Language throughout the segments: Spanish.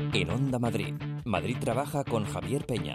En Onda Madrid. Madrid trabaja con Javier Peña.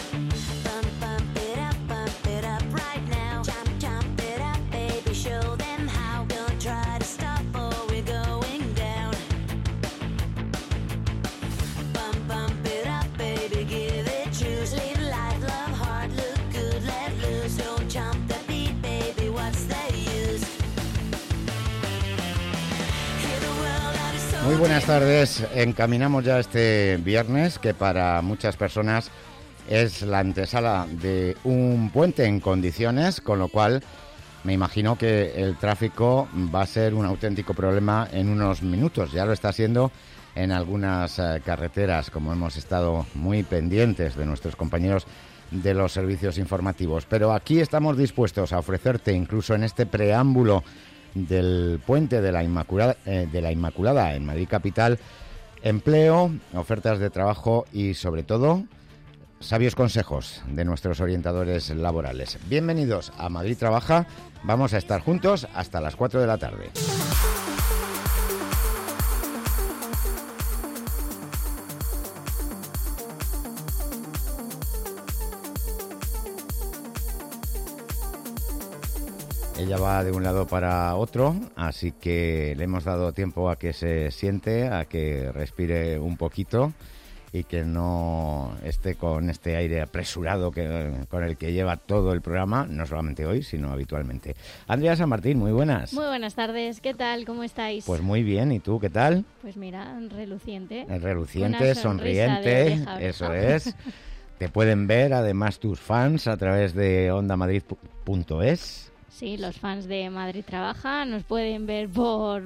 Muy buenas tardes, encaminamos ya este viernes que para muchas personas es la antesala de un puente en condiciones, con lo cual me imagino que el tráfico va a ser un auténtico problema en unos minutos, ya lo está siendo en algunas carreteras, como hemos estado muy pendientes de nuestros compañeros de los servicios informativos, pero aquí estamos dispuestos a ofrecerte, incluso en este preámbulo del puente de la Inmaculada en Madrid Capital, empleo, ofertas de trabajo y sobre todo sabios consejos de nuestros orientadores laborales. Bienvenidos a Madrid Trabaja, vamos a estar juntos hasta las 4 de la tarde. Ella va de un lado para otro, así que le hemos dado tiempo a que se siente, a que respire un poquito y que no esté con este aire apresurado con el que lleva todo el programa, no solamente hoy, sino habitualmente. Andrea San Martín, muy buenas. Muy buenas tardes, ¿qué tal? ¿Cómo estáis? Pues muy bien, ¿y tú qué tal? Pues mira, reluciente. Reluciente, sonriente, eso es. Te pueden ver además tus fans a través de ondamadrid.es. Sí, los fans de Madrid Trabaja nos pueden ver por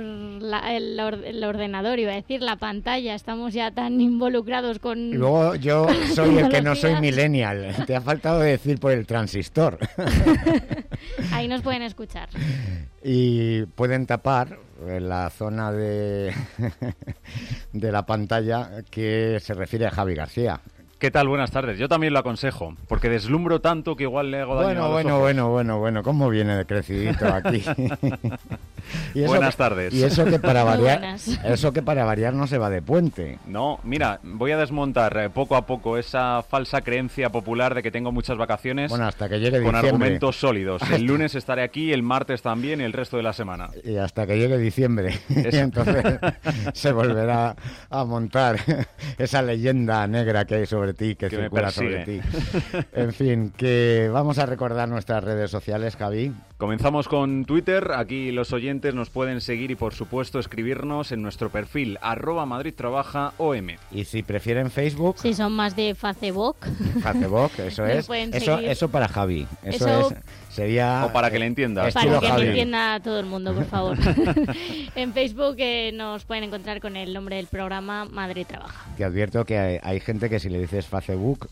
el ordenador, iba a decir, la pantalla. Estamos ya tan involucrados con... Y luego yo soy el que no soy millennial. Te ha faltado decir por el transistor. Ahí nos pueden escuchar. Y pueden tapar la zona de la pantalla que se refiere a Javi García. ¿Qué tal? Buenas tardes. Yo también lo aconsejo, porque deslumbro tanto que igual le hago daño a los ojos. Bueno, ¿cómo viene de crecidito aquí? Buenas tardes. Y eso que para variar no se va de puente. No, mira, voy a desmontar poco a poco esa falsa creencia popular de que tengo muchas vacaciones. Bueno, hasta que llegue con diciembre. Argumentos sólidos. El lunes estaré aquí, el martes también y el resto de la semana. Y hasta que llegue diciembre. Y entonces se volverá a montar esa leyenda negra que hay sobre ti, que circula sobre ti. En fin, que vamos a recordar nuestras redes sociales, Javi. Comenzamos con Twitter. Aquí los oyentes nos pueden seguir y, por supuesto, escribirnos en nuestro perfil @MadridTrabajaOM. Y si prefieren Facebook... Si son más de Facebook. Facebook, eso es. Eso para Javi. Eso es... Sería... O para que le entienda. Para que Javi. me entienda todo el mundo, por favor. En Facebook nos pueden encontrar con el nombre del programa Madrid Trabaja. Te advierto que hay gente que si le dices Facebook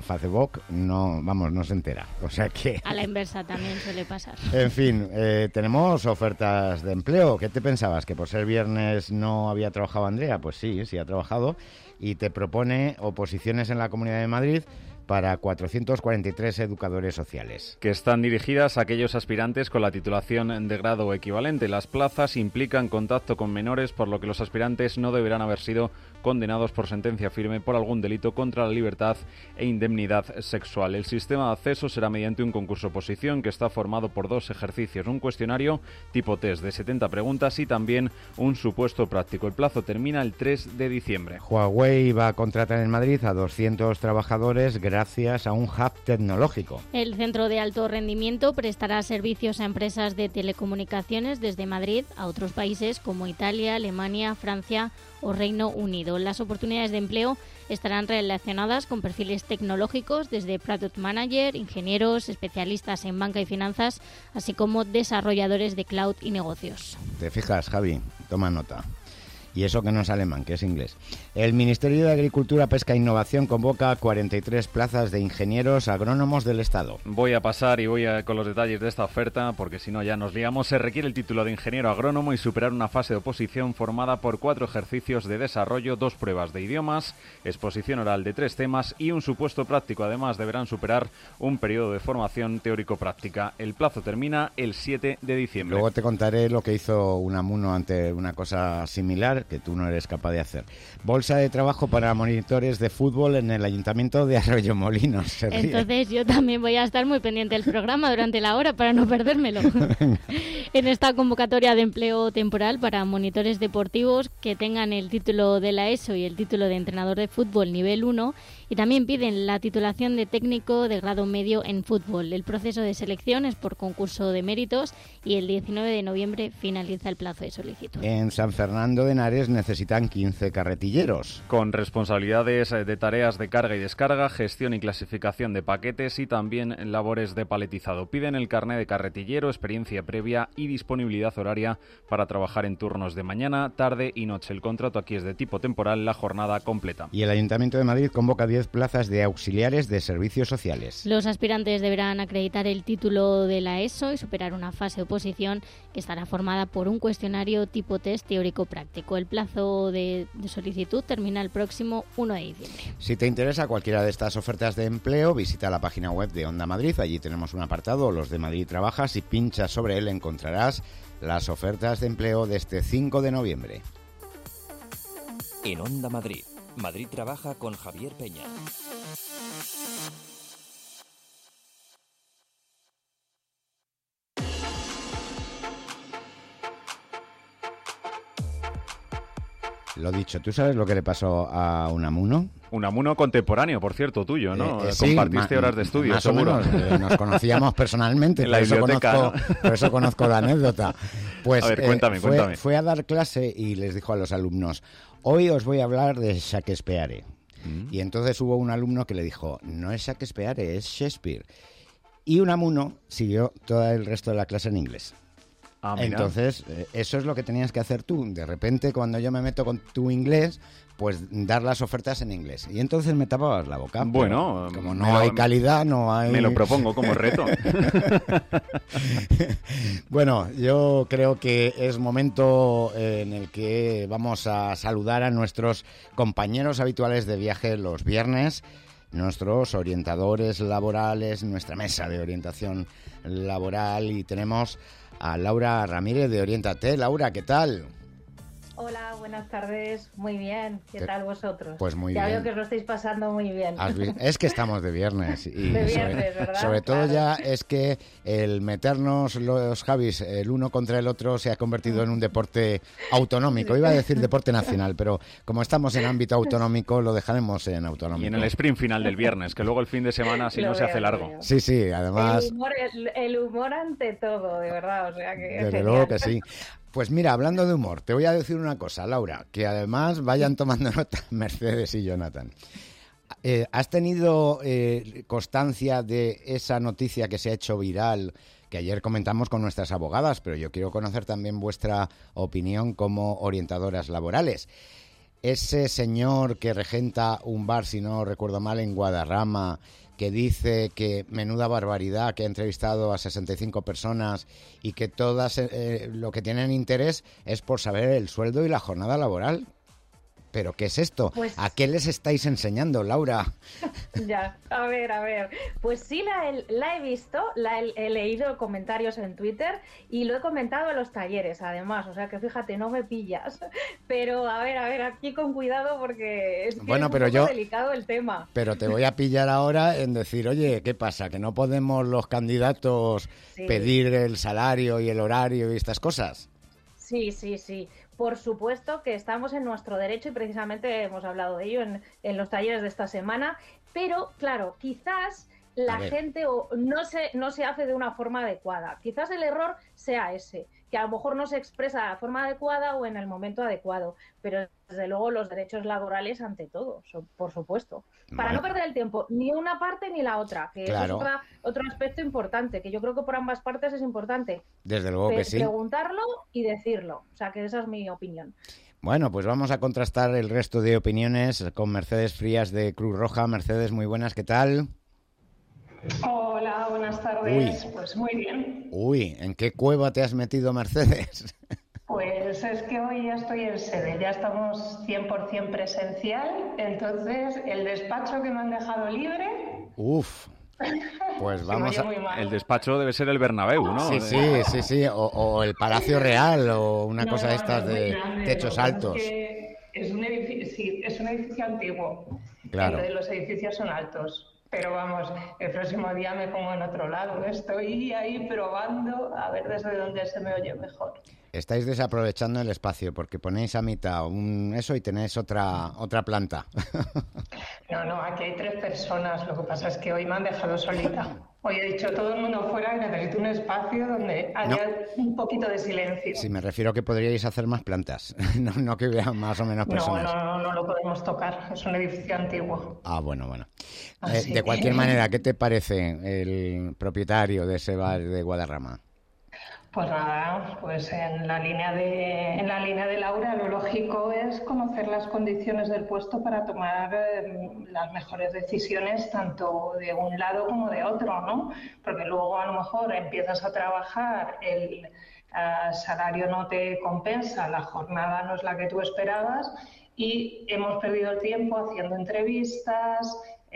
no se entera. O sea que... A la inversa también suele pasar. En fin, tenemos ofertas de empleo. ¿Qué te pensabas? ¿Que por ser viernes no había trabajado Andrea? Pues sí ha trabajado y te propone oposiciones en la Comunidad de Madrid para 443 educadores sociales. Que están dirigidas a aquellos aspirantes con la titulación de grado o equivalente. Las plazas implican contacto con menores, por lo que los aspirantes no deberán haber sido condenados por sentencia firme por algún delito contra la libertad e indemnidad sexual. El sistema de acceso será mediante un concurso-oposición que está formado por 2 ejercicios, un cuestionario tipo test de 70 preguntas y también un supuesto práctico. El plazo termina el 3 de diciembre. Huawei va a contratar en Madrid a 200 trabajadores gracias a un hub tecnológico. El centro de alto rendimiento prestará servicios a empresas de telecomunicaciones desde Madrid a otros países como Italia, Alemania, Francia o Reino Unido. Las oportunidades de empleo estarán relacionadas con perfiles tecnológicos desde Product Manager, ingenieros, especialistas en banca y finanzas, así como desarrolladores de cloud y negocios. ¿Te fijas, Javi? Toma nota. Y eso que no es alemán, que es inglés. El Ministerio de Agricultura, Pesca e Innovación convoca 43 plazas de ingenieros agrónomos del Estado. Voy a pasar y con los detalles de esta oferta, porque si no ya nos liamos. Se requiere el título de ingeniero agrónomo y superar una fase de oposición formada por 4 ejercicios de desarrollo, 2 pruebas de idiomas, exposición oral de 3 temas y un supuesto práctico. Además, deberán superar un periodo de formación teórico-práctica. El plazo termina el 7 de diciembre. Luego te contaré lo que hizo Unamuno ante una cosa similar. hacer, que tú no eres capaz de hacer. Bolsa de trabajo para monitores de fútbol en el Ayuntamiento de Arroyomolinos. Entonces yo también voy a estar muy pendiente del programa durante la hora para no perdérmelo. En esta convocatoria de empleo temporal para monitores deportivos que tengan el título de la ESO y el título de entrenador de fútbol nivel 1, y también piden la titulación de técnico de grado medio en fútbol. El proceso de selección es por concurso de méritos y el 19 de noviembre finaliza el plazo de solicitud. En San Fernando de Henares necesitan 15 carretilleros. Con responsabilidades de tareas de carga y descarga, gestión y clasificación de paquetes y también labores de paletizado. Piden el carné de carretillero, experiencia previa y disponibilidad horaria para trabajar en turnos de mañana, tarde y noche. El contrato aquí es de tipo temporal, la jornada completa. Y el Ayuntamiento de Madrid convoca 10 plazas de auxiliares de servicios sociales. Los aspirantes deberán acreditar el título de la ESO y superar una fase de oposición que estará formada por un cuestionario tipo test teórico-práctico. El plazo de solicitud termina el próximo 1 de diciembre. Si te interesa cualquiera de estas ofertas de empleo, visita la página web de Onda Madrid. Allí tenemos un apartado, Los de Madrid Trabaja. Si pinchas sobre él encontrarás las ofertas de empleo de este 5 de noviembre. En Onda Madrid, Madrid Trabaja con Javier Peña. Lo dicho, ¿tú sabes lo que le pasó a Unamuno? Unamuno contemporáneo, por cierto, tuyo, ¿no? Sí, compartiste horas de estudio, más seguro. O menos, nos conocíamos personalmente, En la biblioteca, ¿no? Por eso conozco la anécdota. Pues a ver, cuéntame. Fue a dar clase y les dijo a los alumnos, hoy os voy a hablar de Shakespeare. Y entonces hubo un alumno que le dijo, no es Shakespeare, es Shakespeare. Y Unamuno siguió todo el resto de la clase en inglés. Ah, mira. Entonces, eso es lo que tenías que hacer tú. De repente, cuando yo me meto con tu inglés, pues dar las ofertas en inglés. Y entonces me tapabas la boca. Bueno, como no hay calidad, no hay... Me lo propongo como reto. Bueno, yo creo que es momento en el que vamos a saludar a nuestros compañeros habituales de viaje los viernes, nuestros orientadores laborales, nuestra mesa de orientación laboral, y tenemos a Laura Ramírez de Oriéntate. Laura, ¿qué tal? Hola, buenas tardes. Muy bien. ¿Qué tal vosotros? Pues muy bien. Ya veo bien. que os lo estáis pasando muy bien. Es que estamos de viernes. Y de viernes, ¿verdad? Sobre todo claro. ya es que el meternos los Javis el uno contra el otro se ha convertido en un deporte autonómico. Iba a decir deporte nacional, pero como estamos en ámbito autonómico, lo dejaremos en autonómico. Y en el sprint final del viernes, que luego el fin de semana si no se hace largo. Sí, además... El humor ante todo, de verdad. O sea que desde luego que sí. Pues mira, hablando de humor, te voy a decir una cosa, Laura, que además vayan tomando nota Mercedes y Jonathan. ¿Has tenido constancia de esa noticia que se ha hecho viral, que ayer comentamos con nuestras abogadas, pero yo quiero conocer también vuestra opinión como orientadoras laborales? Ese señor que regenta un bar, si no recuerdo mal, en Guadarrama, que dice que menuda barbaridad, que ha entrevistado a 65 personas y que todas lo que tienen interés es por saber el sueldo y la jornada laboral. ¿Pero qué es esto? Pues... ¿A qué les estáis enseñando, Laura? Ya, a ver. Pues sí la he visto, he leído comentarios en Twitter y lo he comentado en los talleres, además. O sea que fíjate, no me pillas. Pero a ver, aquí con cuidado porque es que es un poco delicado el tema. Pero te voy a pillar ahora en decir, oye, ¿qué pasa? ¿Que no podemos los candidatos pedir el salario y el horario y estas cosas? Sí. Por supuesto que estamos en nuestro derecho y precisamente hemos hablado de ello en los talleres de esta semana, pero claro, quizás la gente no se hace de una forma adecuada. Quizás el error sea ese, que a lo mejor no se expresa de la forma adecuada o en el momento adecuado, pero desde luego los derechos laborales ante todo, por supuesto. Para no perder el tiempo, ni una parte ni la otra, que claro. Eso es otro aspecto importante, que yo creo que por ambas partes es importante. Desde luego que sí. Preguntarlo y decirlo, o sea que esa es mi opinión. Bueno, pues vamos a contrastar el resto de opiniones con Mercedes Frías de Cruz Roja. Mercedes, muy buenas, ¿qué tal? Hola, buenas tardes. Pues muy bien. Uy, ¿en qué cueva te has metido, Mercedes? Pues es que hoy ya estoy en sede, ya estamos 100% presencial, entonces el despacho que me han dejado libre... Uf, Pues vamos a... El despacho debe ser el Bernabéu, ¿no? Sí. O el Palacio Real o una cosa de estas de grande, techos altos. Es un edificio antiguo. Claro. Entonces los edificios son altos. Pero vamos, el próximo día me pongo en otro lado. Estoy ahí probando a ver desde dónde se me oye mejor. Estáis desaprovechando el espacio porque ponéis a mitad eso y tenéis otra planta. No, aquí hay 3 personas. Lo que pasa es que hoy me han dejado solita. Hoy he dicho todo el mundo fuera y necesito un espacio donde haya un poquito de silencio. Sí, me refiero a que podríais hacer más plantas, no que hubiera más o menos personas. No lo podemos tocar. Es un edificio antiguo. Ah, bueno. De cualquier manera, ¿qué te parece el propietario de ese bar de Guadarrama? Pues nada, pues en la línea de Laura, lo lógico es conocer las condiciones del puesto para tomar las mejores decisiones tanto de un lado como de otro, ¿no? Porque luego a lo mejor empiezas a trabajar, el salario no te compensa, la jornada no es la que tú esperabas y hemos perdido el tiempo haciendo entrevistas,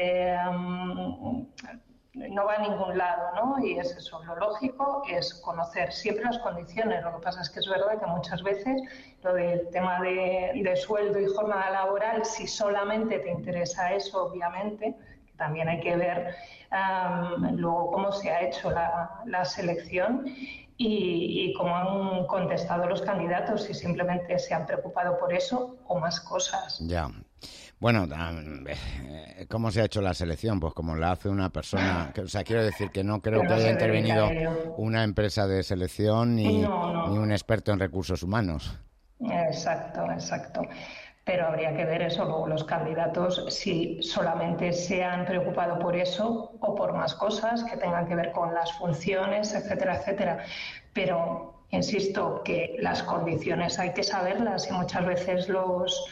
no va a ningún lado, ¿no? Y es eso, lo lógico es conocer siempre las condiciones. Lo que pasa es que es verdad que muchas veces lo del tema de sueldo y jornada laboral, si solamente te interesa eso, obviamente, que también hay que ver luego cómo se ha hecho la selección y cómo han contestado los candidatos, si simplemente se han preocupado por eso o más cosas. Ya. Bueno, ¿cómo se ha hecho la selección? Pues como la hace una persona, quiero decir que no creo que haya intervenido una empresa de selección ni un experto en recursos humanos. Exacto. Pero habría que ver eso, luego los candidatos, si solamente se han preocupado por eso o por más cosas que tengan que ver con las funciones, etcétera. Pero insisto que las condiciones hay que saberlas y muchas veces los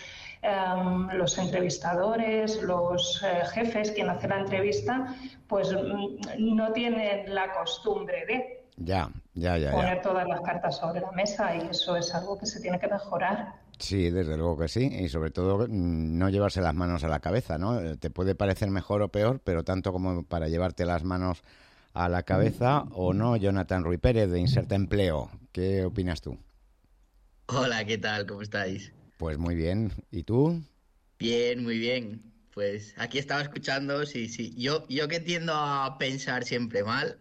entrevistadores, los jefes, quien hace la entrevista, pues no tienen la costumbre de poner todas las cartas sobre la mesa y eso es algo que se tiene que mejorar. Sí, desde luego que sí, y sobre todo no llevarse las manos a la cabeza, ¿no? Te puede parecer mejor o peor, pero tanto como para llevarte las manos a la cabeza o no. Jonathan Ruiz Pérez, de Inserta Empleo, ¿qué opinas tú? Hola, ¿qué tal? ¿Cómo estáis? Pues muy bien. ¿Y tú? Bien, muy bien. Pues aquí estaba escuchando, sí. Yo que tiendo a pensar siempre mal,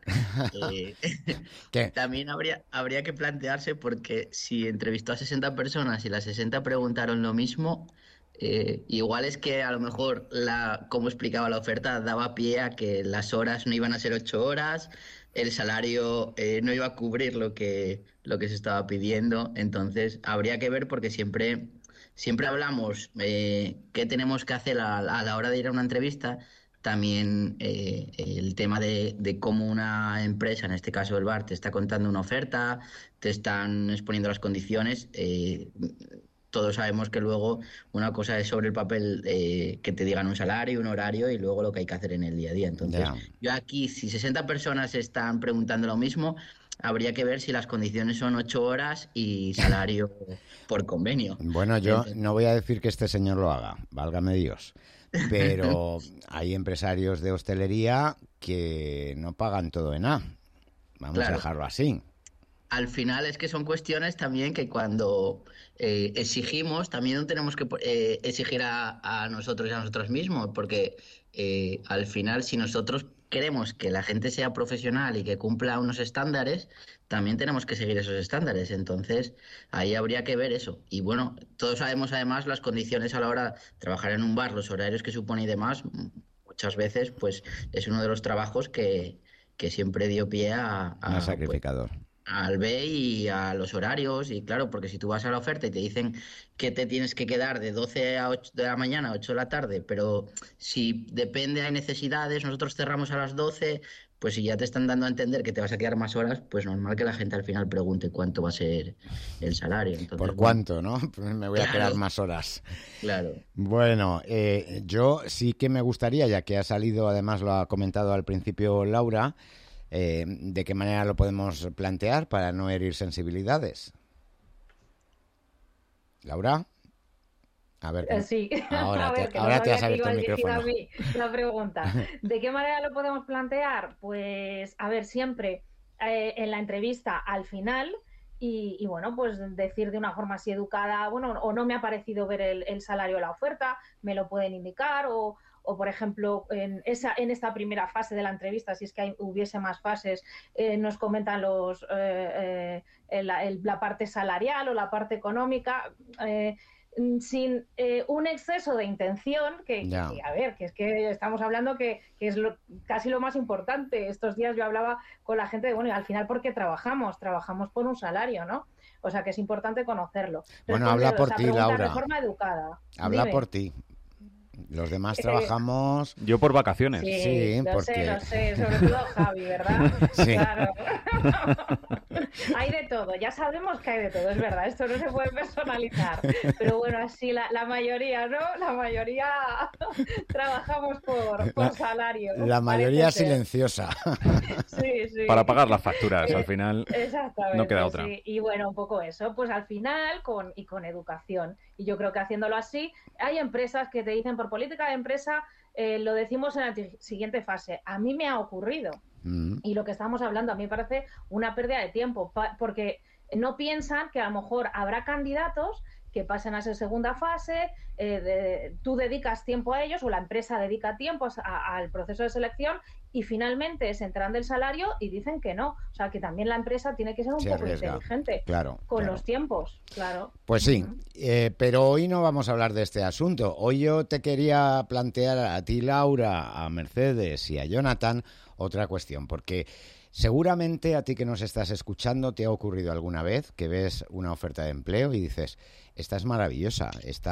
también habría que plantearse porque si entrevistó a 60 personas y las 60 preguntaron lo mismo, igual es que a lo mejor, como explicaba la oferta, daba pie a que las horas no iban a ser 8 horas, el salario no iba a cubrir lo que se estaba pidiendo, entonces habría que ver porque siempre hablamos qué tenemos que hacer a la hora de ir a una entrevista, también el tema de cómo una empresa, en este caso el bar, te está contando una oferta, te están exponiendo las condiciones. Todos sabemos que luego una cosa es sobre el papel que te digan un salario, un horario y luego lo que hay que hacer en el día a día. Entonces, yo aquí, si 60 personas están preguntando lo mismo, habría que ver si las condiciones son 8 horas y salario por convenio. Bueno, yo no voy a decir que este señor lo haga, válgame Dios, pero hay empresarios de hostelería que no pagan todo en A. Vamos a dejarlo así. Al final es que son cuestiones también que cuando exigimos, también no tenemos que exigir a nosotros y a nosotros mismos, porque al final si nosotros queremos que la gente sea profesional y que cumpla unos estándares, también tenemos que seguir esos estándares. Entonces, ahí habría que ver eso. Y bueno, todos sabemos además las condiciones a la hora de trabajar en un bar, los horarios que supone y demás, muchas veces pues es uno de los trabajos que siempre dio pie a sacrificador. Al B y a los horarios, y claro, porque si tú vas a la oferta y te dicen que te tienes que quedar de 12 a 8 de la mañana a 8 de la tarde, pero si depende, hay necesidades, nosotros cerramos a las 12, pues si ya te están dando a entender que te vas a quedar más horas, pues normal que la gente al final pregunte cuánto va a ser el salario. Entonces, ¿por cuánto, no? Pues me voy a quedar más horas. Claro. Bueno, yo sí que me gustaría, ya que ha salido, además lo ha comentado al principio Laura, ¿de qué manera lo podemos plantear para no herir sensibilidades? Laura, A ver, sí. Ahora, a ver, ahora no te has sabía que abierto el iba dirigida micrófono. a mí la pregunta. ¿De qué manera lo podemos plantear? Pues, a ver, siempre en la entrevista al final y bueno, pues decir de una forma así educada, bueno, o no me ha parecido ver el salario de la oferta, me lo pueden indicar o por ejemplo, en esta primera fase de la entrevista, si es que hubiese más fases, nos comentan la parte salarial o la parte económica, sin un exceso de intención, a ver, que es que estamos hablando que es casi lo más importante. Estos días yo hablaba con la gente de, bueno, y al final, ¿por qué trabajamos? Trabajamos por un salario, ¿no? O sea, que es importante conocerlo. Bueno, habla por ti, Laura. De forma educada. Habla por ti. Los demás trabajamos... Yo por vacaciones. Sí, lo porque... sé, sobre todo Javi, ¿verdad? Sí. Claro. Hay de todo, ya sabemos que hay de todo, es verdad, esto no se puede personalizar. Pero bueno, así la mayoría, ¿no? La mayoría trabajamos por salario. La mayoría silenciosa. Sí. Para pagar las facturas, al final no queda otra. Sí. Y bueno, un poco eso, pues al final con educación. Y yo creo que haciéndolo así, hay empresas que te dicen por política de empresa, lo decimos en la siguiente fase. A mí me ha ocurrido. Y lo que estamos hablando a mí me parece una pérdida de tiempo, porque no piensan que a lo mejor habrá candidatos que pasen a ser segunda fase, tú dedicas tiempo a ellos o la empresa dedica tiempo al proceso de selección y finalmente se enteran del salario y dicen que no. O sea, que también la empresa tiene que ser un poco inteligente con los tiempos. Claro. Pues sí, pero hoy no vamos a hablar de este asunto. Hoy yo te quería plantear a ti, Laura, a Mercedes y a Jonathan otra cuestión, porque seguramente a ti que nos estás escuchando te ha ocurrido alguna vez que ves una oferta de empleo y dices, esta es maravillosa,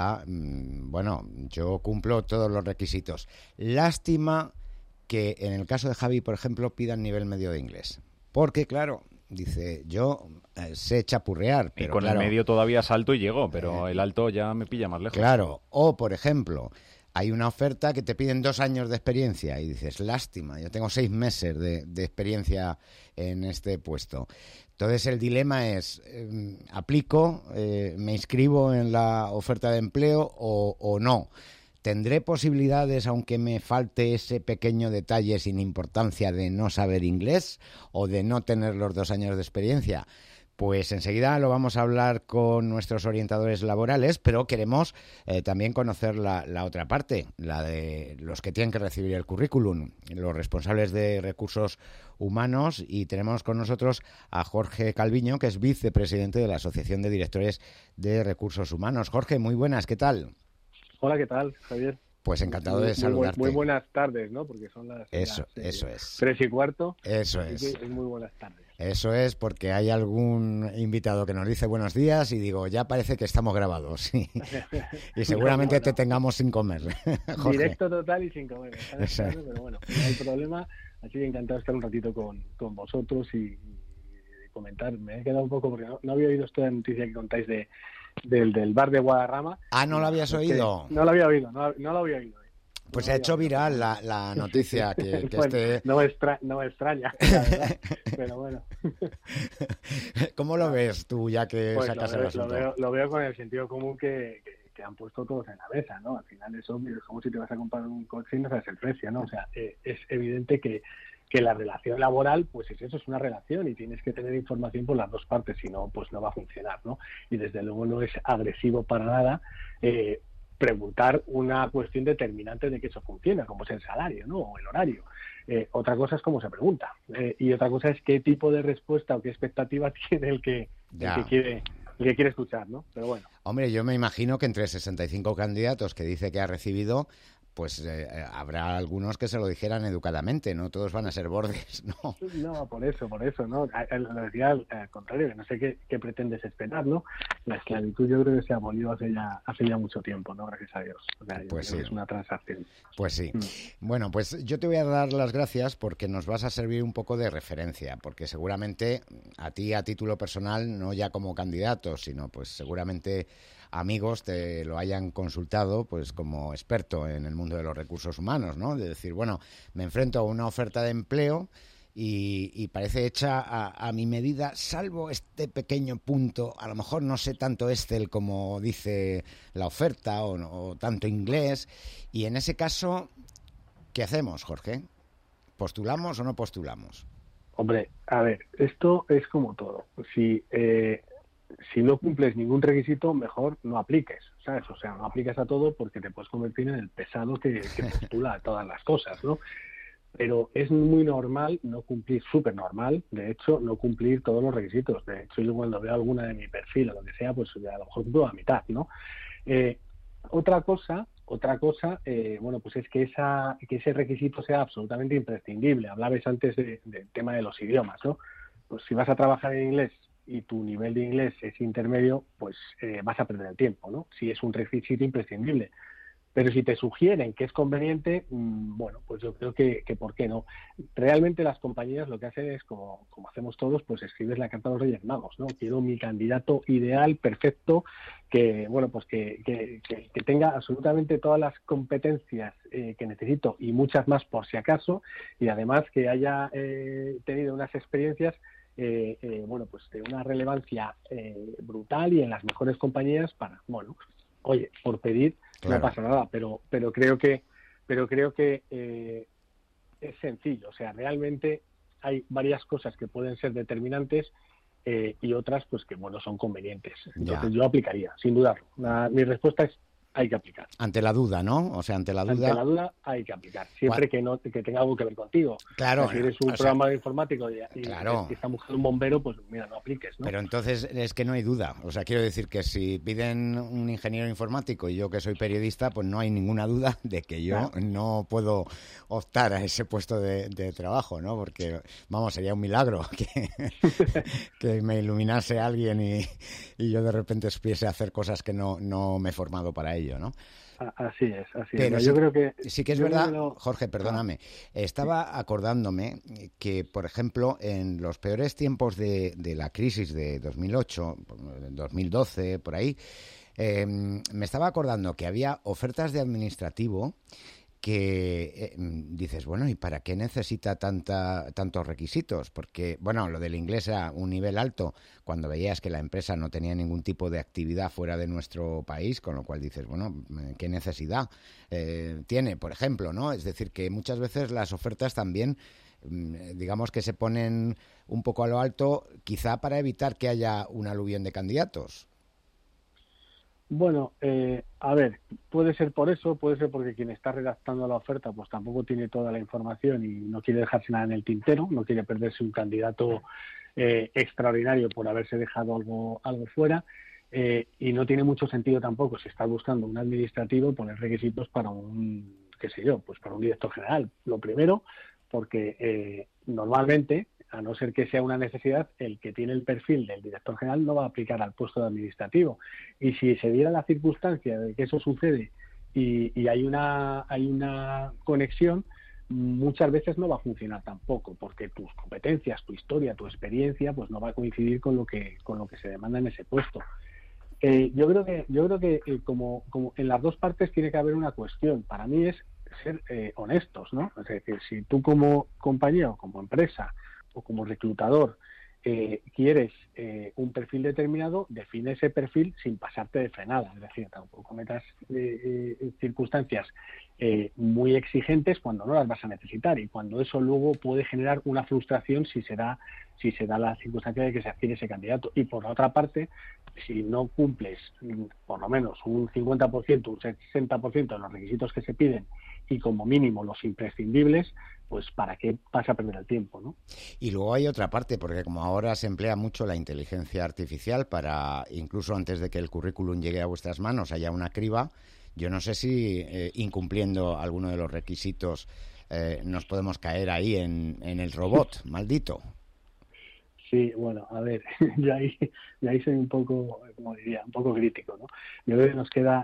bueno, yo cumplo todos los requisitos. Lástima que en el caso de Javi, por ejemplo, pidan nivel medio de inglés. Porque, claro, dice, yo sé chapurrear, pero y con el medio todavía salto y llego, pero el alto ya me pilla más lejos. Claro, o por ejemplo... Hay una oferta que te piden 2 años de experiencia y dices, lástima, yo tengo 6 meses de experiencia en este puesto. Entonces el dilema es, ¿aplico, me inscribo en la oferta de empleo o no? ¿Tendré posibilidades, aunque me falte ese pequeño detalle sin importancia de no saber inglés o de no tener los 2 años de experiencia? Pues enseguida lo vamos a hablar con nuestros orientadores laborales, pero queremos también conocer la otra parte, la de los que tienen que recibir el currículum, los responsables de recursos humanos, y tenemos con nosotros a Jorge Calviño, que es vicepresidente de la Asociación de Directores de Recursos Humanos. Jorge, muy buenas, ¿qué tal? Hola, ¿qué tal, Javier? Pues encantado de saludarte. Muy buenas tardes, ¿no? Porque son las eso es. 3:15. Eso es. Es muy buenas tardes. Eso es, porque hay algún invitado que nos dice buenos días y digo, ya parece que estamos grabados. ¿Sí? Y seguramente te tengamos sin comer. Jorge. Directo total y sin comer. Pero bueno, no hay problema. Así que encantado de estar un ratito con vosotros y comentar. Me he quedado un poco, porque no había oído esta noticia que contáis del bar de Guadarrama. Ah, ¿no lo habías oído? No lo había oído, no lo había oído. Pues se ha hecho viral la noticia que bueno, no me extraña, la verdad, pero bueno. ¿Cómo lo ves tú, ya que pues sacas el asunto? Lo veo con el sentido común que han puesto todos en la mesa, ¿no? Al final es obvio, es como si te vas a comprar un coche y no sabes el precio, ¿no? O sea, es evidente que la relación laboral, pues eso es una relación y tienes que tener información por las dos partes, si no, pues no va a funcionar, ¿no? Y desde luego no es agresivo para nada preguntar una cuestión determinante de que eso funciona, como es el salario, ¿no? O el horario. Otra cosa es cómo se pregunta. Y otra cosa es qué tipo de respuesta o qué expectativa tiene el que quiere escuchar, ¿no? Pero bueno. Hombre, yo me imagino que entre 65 candidatos que dice que ha recibido, pues habrá algunos que se lo dijeran educadamente, no todos van a ser bordes, ¿no? No, por eso, ¿no? Lo decía al contrario, que no sé qué pretendes esperar, ¿no? La esclavitud yo creo que se abolió hace ya mucho tiempo, ¿no? Gracias a Dios. O sea, pues sí. Es una transacción. Pues sí. Bueno, pues yo te voy a dar las gracias porque nos vas a servir un poco de referencia, porque seguramente a ti a título personal, no ya como candidato, sino pues seguramente amigos te lo hayan consultado pues como experto en el mundo de los recursos humanos, ¿no? De decir, bueno, me enfrento a una oferta de empleo y parece hecha a mi medida, salvo este pequeño punto, a lo mejor no sé tanto Excel como dice la oferta o tanto inglés, y en ese caso, ¿qué hacemos, Jorge? ¿Postulamos o no postulamos? Hombre, a ver, esto es como todo. Si no cumples ningún requisito, mejor no apliques, ¿sabes? O sea, no apliques a todo porque te puedes convertir en el pesado que postula a todas las cosas, ¿no? Pero es muy normal no cumplir, súper normal, de hecho, no cumplir todos los requisitos. De hecho, yo cuando veo alguna de mi perfil o lo que sea, pues a lo mejor cumplo a mitad, ¿no? Otra cosa, bueno, pues es que ese requisito sea absolutamente imprescindible. Hablabais antes del tema de los idiomas, ¿no? Pues si vas a trabajar en inglés y tu nivel de inglés es intermedio, pues vas a perder el tiempo, ¿no? Si es un requisito imprescindible. Pero si te sugieren que es conveniente, bueno, pues yo creo que ¿por qué no? Realmente las compañías lo que hacen es, como hacemos todos, pues escribes la carta a los Reyes Magos, ¿no? Quiero mi candidato ideal, perfecto, que, bueno, pues que tenga absolutamente todas las competencias que necesito y muchas más por si acaso, y además que haya tenido unas experiencias bueno, pues de una relevancia brutal y en las mejores compañías para, bueno, oye, por pedir, claro, no pasa nada, pero creo que es sencillo. O sea, realmente hay varias cosas que pueden ser determinantes y otras pues que, bueno, son convenientes. Entonces yo aplicaría, sin dudarlo. Mi respuesta es hay que aplicar. Ante la duda, ¿no? O sea, ante la duda hay que aplicar. Siempre que tenga algo que ver contigo. Claro. O sea, si eres un programa informático y claro, que está buscando un bombero, pues mira, no apliques, ¿no? Pero entonces es que no hay duda. O sea, quiero decir que si piden un ingeniero informático y yo que soy periodista, pues no hay ninguna duda de que yo no puedo optar a ese puesto de trabajo, ¿no? Porque, vamos, sería un milagro que me iluminase alguien y yo de repente supiese hacer cosas que no me he formado para ello, ¿no? Así es. Pero yo creo que sí que es verdad, Jorge, perdóname, estaba acordándome que, por ejemplo, en los peores tiempos de la crisis de 2008, 2012, por ahí, me estaba acordando que había ofertas de administrativo que dices, bueno, ¿y para qué necesita tantos requisitos? Porque, bueno, lo del inglés era un nivel alto cuando veías que la empresa no tenía ningún tipo de actividad fuera de nuestro país, con lo cual dices, bueno, ¿qué necesidad tiene, por ejemplo, ¿no? Es decir, que muchas veces las ofertas también, digamos que se ponen un poco a lo alto, quizá para evitar que haya un aluvión de candidatos. Bueno, a ver, puede ser por eso, puede ser porque quien está redactando la oferta pues tampoco tiene toda la información y no quiere dejarse nada en el tintero, no quiere perderse un candidato extraordinario por haberse dejado algo fuera, y no tiene mucho sentido tampoco, si estás buscando un administrativo, poner requisitos para un, qué sé yo, pues para un director general. Lo primero, porque normalmente, a no ser que sea una necesidad, el que tiene el perfil del director general no va a aplicar al puesto de administrativo. Y si se diera la circunstancia de que eso sucede y hay una conexión, muchas veces no va a funcionar tampoco, porque tus competencias, tu historia, tu experiencia, pues no va a coincidir con lo que se demanda en ese puesto. Yo creo que como en las dos partes tiene que haber una cuestión. Para mí es ser honestos, ¿no? Es decir, si tú como compañía o como empresa o como reclutador quieres un perfil determinado, define ese perfil sin pasarte de frenada, es decir, tampoco metas circunstancias muy exigentes cuando no las vas a necesitar, y cuando eso luego puede generar una frustración si se da la circunstancia de que se adquiere ese candidato. Y por la otra parte, si no cumples por lo menos un 50%, un 60% de los requisitos que se piden y como mínimo los imprescindibles, pues ¿para qué vas a perder el tiempo, no? Y luego hay otra parte, porque como ahora se emplea mucho la inteligencia artificial para, incluso antes de que el currículum llegue a vuestras manos, haya una criba, yo no sé si incumpliendo alguno de los requisitos nos podemos caer ahí en el robot, maldito. Sí, bueno, a ver, yo ahí soy un poco, como diría, un poco crítico, ¿no? Yo creo que nos queda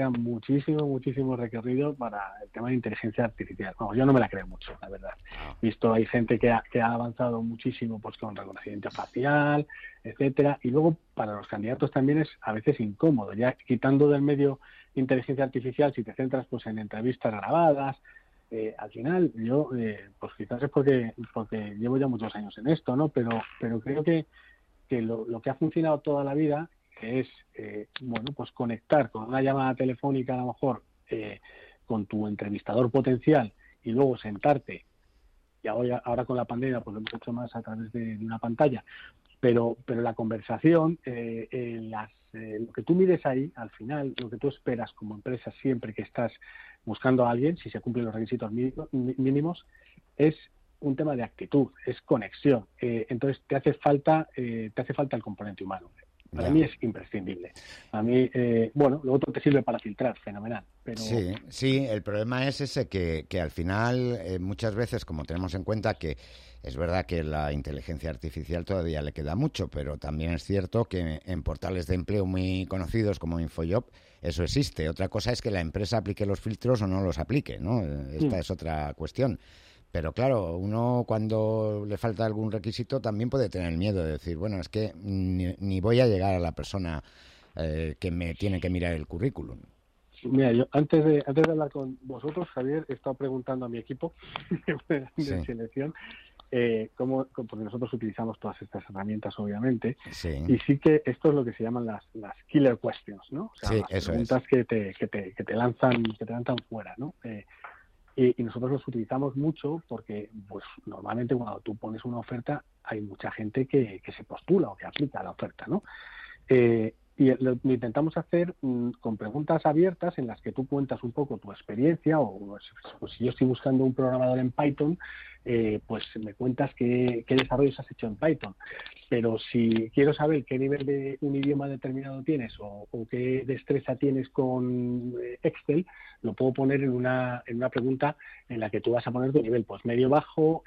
muchísimo recorrido para el tema de inteligencia artificial. Vamos, yo no me la creo mucho, la verdad. Visto, hay gente que ha avanzado muchísimo pues con reconocimiento facial, etcétera, y luego para los candidatos también es a veces incómodo, ya quitando del medio inteligencia artificial, si te centras pues en entrevistas grabadas, Al final, yo, pues quizás es porque llevo ya muchos años en esto, ¿no? Pero creo que lo que ha funcionado toda la vida es, bueno, pues conectar con una llamada telefónica a lo mejor con tu entrevistador potencial y luego sentarte, y ahora con la pandemia pues lo hemos hecho más a través de una pantalla, pero la conversación, lo que tú mides ahí, al final, lo que tú esperas como empresa siempre que estás buscando a alguien, si se cumplen los requisitos mínimos, es un tema de actitud, es conexión. Entonces te hace falta el componente humano. Para mí es imprescindible. A mí, bueno, lo otro te sirve para filtrar, fenomenal. Pero... Sí, el problema es ese que al final muchas veces, como tenemos en cuenta que es verdad que la inteligencia artificial todavía le queda mucho, pero también es cierto que en portales de empleo muy conocidos como InfoJob eso existe. Otra cosa es que la empresa aplique los filtros o no los aplique, ¿no? Esta es otra cuestión. Pero claro, uno cuando le falta algún requisito también puede tener miedo de decir, bueno, es que ni voy a llegar a la persona que me tiene que mirar el currículum. Mira, yo antes de hablar con vosotros, Javier, he estado preguntando a mi equipo de selección porque nosotros utilizamos todas estas herramientas, obviamente, y sí que esto es lo que se llaman las killer questions, ¿no? O sea, las preguntas que te lanzan fuera, ¿no? Y nosotros los utilizamos mucho porque, pues, normalmente cuando tú pones una oferta hay mucha gente que se postula o que aplica a la oferta, ¿no? Y lo intentamos hacer con preguntas abiertas en las que tú cuentas un poco tu experiencia o pues, si yo estoy buscando un programador en Python, pues me cuentas qué desarrollos has hecho en Python. Pero si quiero saber qué nivel de un idioma determinado tienes o qué destreza tienes con Excel, lo puedo poner en una pregunta en la que tú vas a poner tu nivel, pues medio, bajo,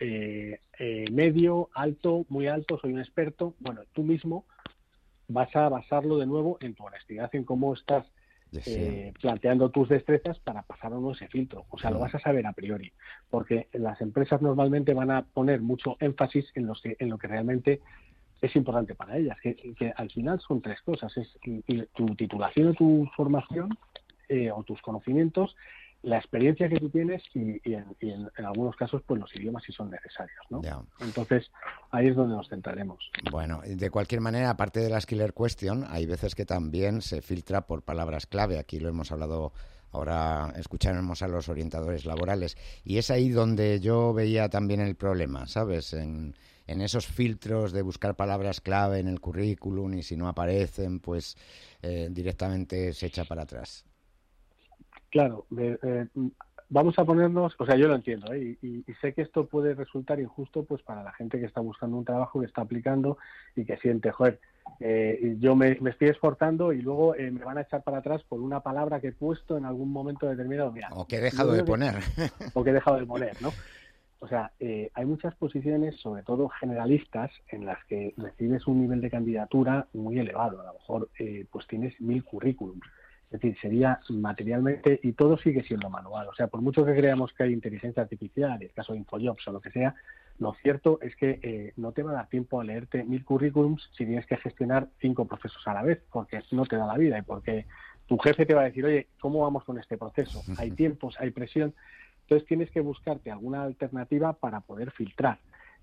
medio, alto, muy alto, soy un experto. Bueno, tú mismo vas a basarlo de nuevo en tu honestidad, en cómo estás planteando tus destrezas para pasar o no ese filtro. O sea, lo vas a saber a priori, porque las empresas normalmente van a poner mucho énfasis en lo que realmente es importante para ellas, que al final son tres cosas: es tu titulación o tu formación o tus conocimientos, la experiencia que tú tienes y en algunos casos pues los idiomas si son necesarios, ¿no? Ya. Entonces ahí es donde nos centraremos. Bueno, de cualquier manera, aparte de las killer question, hay veces que también se filtra por palabras clave. Aquí lo hemos hablado, ahora escucharemos a los orientadores laborales, y es ahí donde yo veía también el problema, ¿sabes? En esos filtros de buscar palabras clave en el currículum, y si no aparecen, pues directamente se echa para atrás. Claro, vamos a ponernos, o sea, yo lo entiendo, y sé que esto puede resultar injusto pues para la gente que está buscando un trabajo, que está aplicando y que siente, joder, yo me estoy esforzando y luego me van a echar para atrás por una palabra que he puesto en algún momento determinado. Mira, o que he dejado de poner. O que he dejado de poner, ¿no? O sea, hay muchas posiciones, sobre todo generalistas, en las que recibes un nivel de candidatura muy elevado. A lo mejor pues tienes 1000 currículums. Es decir, sería materialmente, y todo sigue siendo manual. O sea, por mucho que creamos que hay inteligencia artificial, el caso de InfoJobs o lo que sea, lo cierto es que no te va a dar tiempo a leerte 1000 currículums si tienes que gestionar 5 procesos a la vez, porque no te da la vida y porque tu jefe te va a decir, oye, ¿cómo vamos con este proceso? Hay tiempos, hay presión. Entonces tienes que buscarte alguna alternativa para poder filtrar.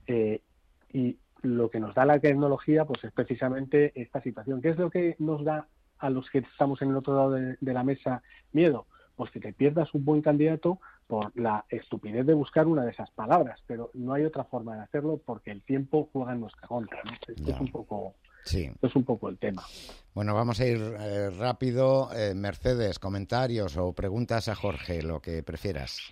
Y lo que nos da la tecnología pues es precisamente esta situación. ¿Qué es lo que nos da a los que estamos en el otro lado de la mesa miedo? Pues que te pierdas un buen candidato por la estupidez de buscar una de esas palabras, pero no hay otra forma de hacerlo porque el tiempo juega en nuestra contra, ¿no? Esto es un poco... Sí. Esto es un poco el tema. Bueno, vamos a ir rápido. Mercedes, comentarios o preguntas a Jorge, lo que prefieras.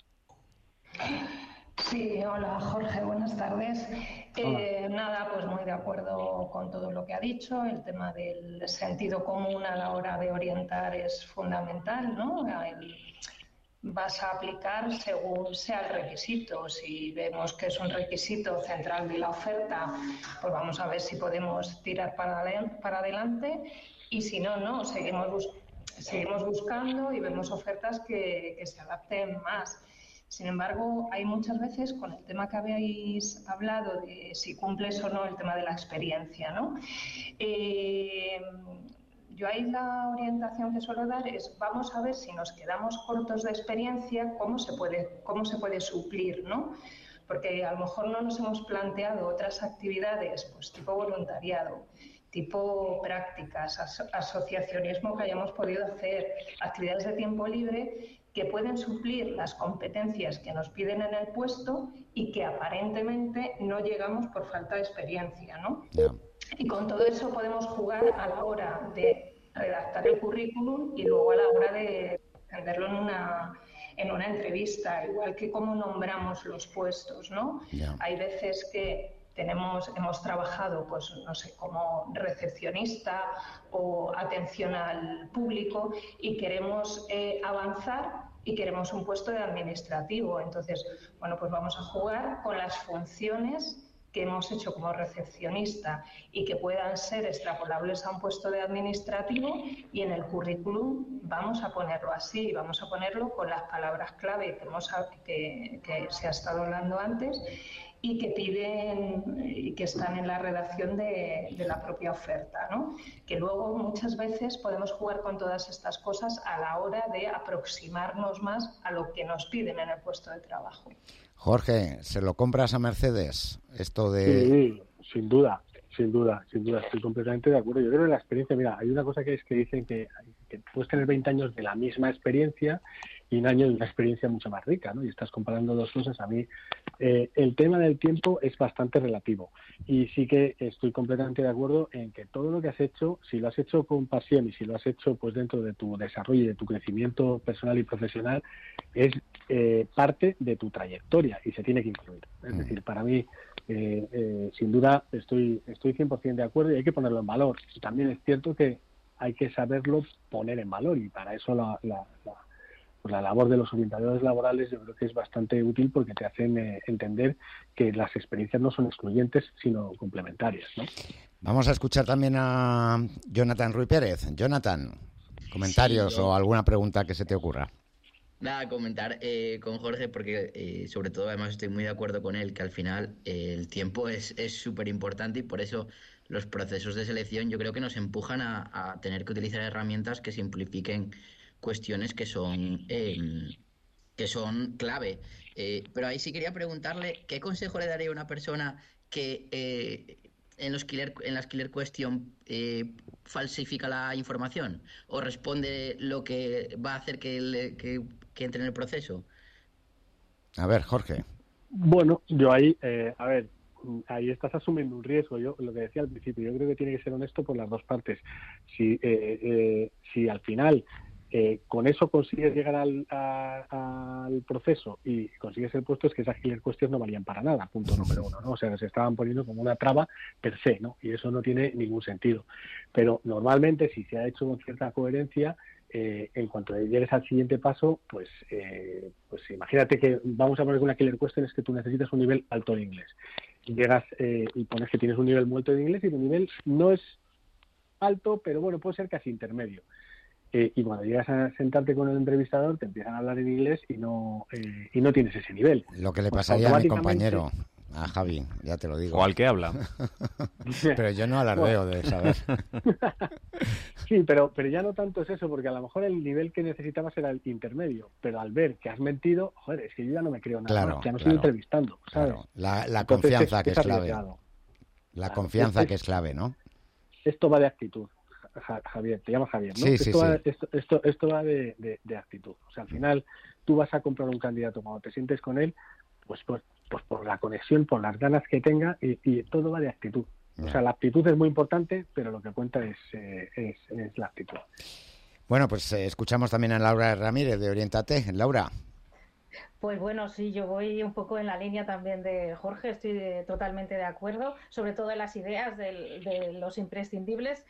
Sí, hola Jorge, buenas tardes. Nada, pues muy de acuerdo con todo lo que ha dicho. El tema del sentido común a la hora de orientar es fundamental, ¿no? Vas a aplicar según sea el requisito. Si vemos que es un requisito central de la oferta, pues vamos a ver si podemos tirar para adelante, y si no, no, seguimos buscando y vemos ofertas que se adapten más. Sin embargo, hay muchas veces, con el tema que habéis hablado de si cumples o no el tema de la experiencia, ¿no? Yo ahí la orientación que suelo dar es, vamos a ver si nos quedamos cortos de experiencia, cómo se puede suplir, ¿no? Porque a lo mejor no nos hemos planteado otras actividades, pues tipo voluntariado, tipo prácticas, asociacionismo que hayamos podido hacer, actividades de tiempo libre que pueden suplir las competencias que nos piden en el puesto y que aparentemente no llegamos por falta de experiencia, ¿no? Yeah. Y con todo eso podemos jugar a la hora de redactar el currículum y luego a la hora de entenderlo en una entrevista, igual que cómo nombramos los puestos, ¿no? Yeah. Hay veces que hemos trabajado, pues no sé, como recepcionista o atención al público y queremos avanzar y queremos un puesto de administrativo. Entonces, bueno, pues vamos a jugar con las funciones que hemos hecho como recepcionista y que puedan ser extrapolables a un puesto de administrativo, y en el currículum vamos a ponerlo así, vamos a ponerlo con las palabras clave que se ha estado hablando antes y que piden y que están en la redacción de la propia oferta, ¿no? Que luego muchas veces podemos jugar con todas estas cosas a la hora de aproximarnos más a lo que nos piden en el puesto de trabajo. Jorge, ¿se lo compras a Mercedes? Esto de... Sí, sin duda, estoy completamente de acuerdo. Yo creo que la experiencia, mira, hay una cosa que dicen que puedes tener 20 años de la misma experiencia y un año de una experiencia mucho más rica, ¿no? Y estás comparando dos cosas. A mí el tema del tiempo es bastante relativo y sí que estoy completamente de acuerdo en que todo lo que has hecho, si lo has hecho con pasión y si lo has hecho pues dentro de tu desarrollo y de tu crecimiento personal y profesional, es parte de tu trayectoria y se tiene que incluir. Es decir, para mí, sin duda, estoy 100% de acuerdo y hay que ponerlo en valor. Y también es cierto que hay que saberlo poner en valor y para eso la labor de los orientadores laborales yo creo que es bastante útil porque te hacen entender que las experiencias no son excluyentes sino complementarias, ¿no? Vamos a escuchar también a Jonathan Ruiz Pérez. Jonathan, comentarios o alguna pregunta que se te ocurra. Nada, comentar con Jorge porque sobre todo además estoy muy de acuerdo con él que al final el tiempo es súper importante y por eso los procesos de selección yo creo que nos empujan a tener que utilizar herramientas que simplifiquen cuestiones que son clave. Pero ahí sí quería preguntarle qué consejo le daría a una persona que en la Killer Question falsifica la información o responde lo que va a hacer que entre en el proceso. A ver, Jorge. Bueno, yo ahí, ahí estás asumiendo un riesgo. Yo lo que decía al principio, yo creo que tiene que ser honesto por las dos partes. Si al final con eso consigues llegar al proceso y consigues el puesto, es que esas Killer Questions no valían para nada, punto número uno, ¿no? O sea, se estaban poniendo como una traba per se, ¿no? Y eso no tiene ningún sentido. Pero normalmente, si se ha hecho con cierta coherencia, en cuanto llegues al siguiente paso, pues imagínate que vamos a poner una Killer Question es que tú necesitas un nivel alto de inglés. Y llegas y pones que tienes un nivel muy alto de inglés y tu nivel no es alto, pero bueno, puede ser casi intermedio. Y cuando llegas a sentarte con el entrevistador te empiezan a hablar en inglés y no tienes ese nivel. Lo que le pasaría a mi compañero, a Javi, ya te lo digo. O al que habla. Pero yo no alardeo de saber. Sí, pero ya no tanto es eso, porque a lo mejor el nivel que necesitabas era el intermedio, pero al ver que has mentido, joder, es que yo ya no me creo nada más, ya no estoy entrevistando, ¿sabes? Claro. La confianza que es clave. La confianza que es clave, ¿no? Esto va de actitud. Javier, te llamas Javier, ¿no? Sí, esto va de actitud. O sea, al final tú vas a comprar un candidato cuando te sientes con él, pues por la conexión, por las ganas que tenga y todo va de actitud. O sea, la actitud es muy importante, pero lo que cuenta es la actitud. Bueno, pues escuchamos también a Laura Ramírez de Oriéntate. Laura. Pues bueno, sí, yo voy un poco en la línea también de Jorge, estoy totalmente de acuerdo, sobre todo en las ideas de los imprescindibles.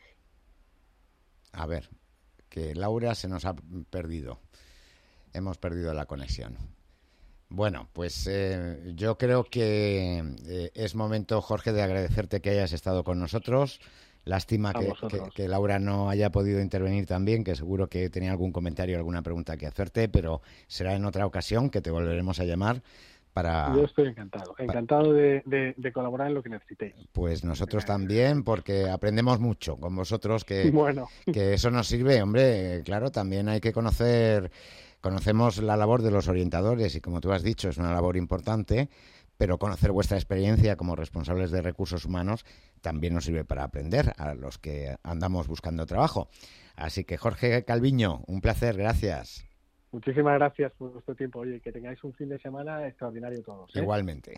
A ver, que Laura se nos ha perdido. Hemos perdido la conexión. Bueno, pues yo creo que es momento, Jorge, de agradecerte que hayas estado con nosotros. Lástima que Laura no haya podido intervenir también, que seguro que tenía algún comentario, alguna pregunta que hacerte, pero será en otra ocasión que te volveremos a llamar para... Yo estoy encantado de colaborar en lo que necesitéis. Pues nosotros también, porque aprendemos mucho con vosotros, que eso nos sirve, hombre, claro, también hay que conocemos la labor de los orientadores y como tú has dicho, es una labor importante, pero conocer vuestra experiencia como responsables de recursos humanos también nos sirve para aprender a los que andamos buscando trabajo. Así que Jorge Calviño, un placer, gracias. Muchísimas gracias por vuestro tiempo. Oye, que tengáis un fin de semana extraordinario todos. Igualmente.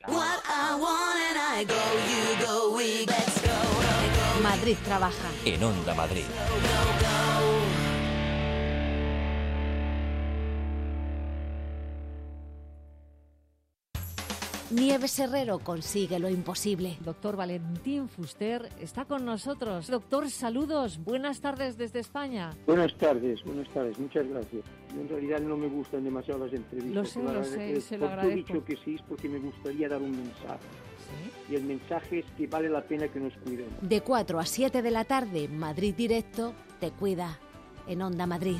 Madrid trabaja. En Onda Madrid. Nieves Herrero consigue lo imposible. Doctor Valentín Fuster está con nosotros. Doctor, saludos. Buenas tardes desde España. Buenas tardes. Muchas gracias. En realidad no me gustan demasiado las entrevistas. Lo sé, se lo agradezco. He dicho que sí es porque me gustaría dar un mensaje. ¿Sí? Y el mensaje es que vale la pena que nos cuidemos. De 4 a 7 de la tarde, Madrid Directo te cuida en Onda Madrid.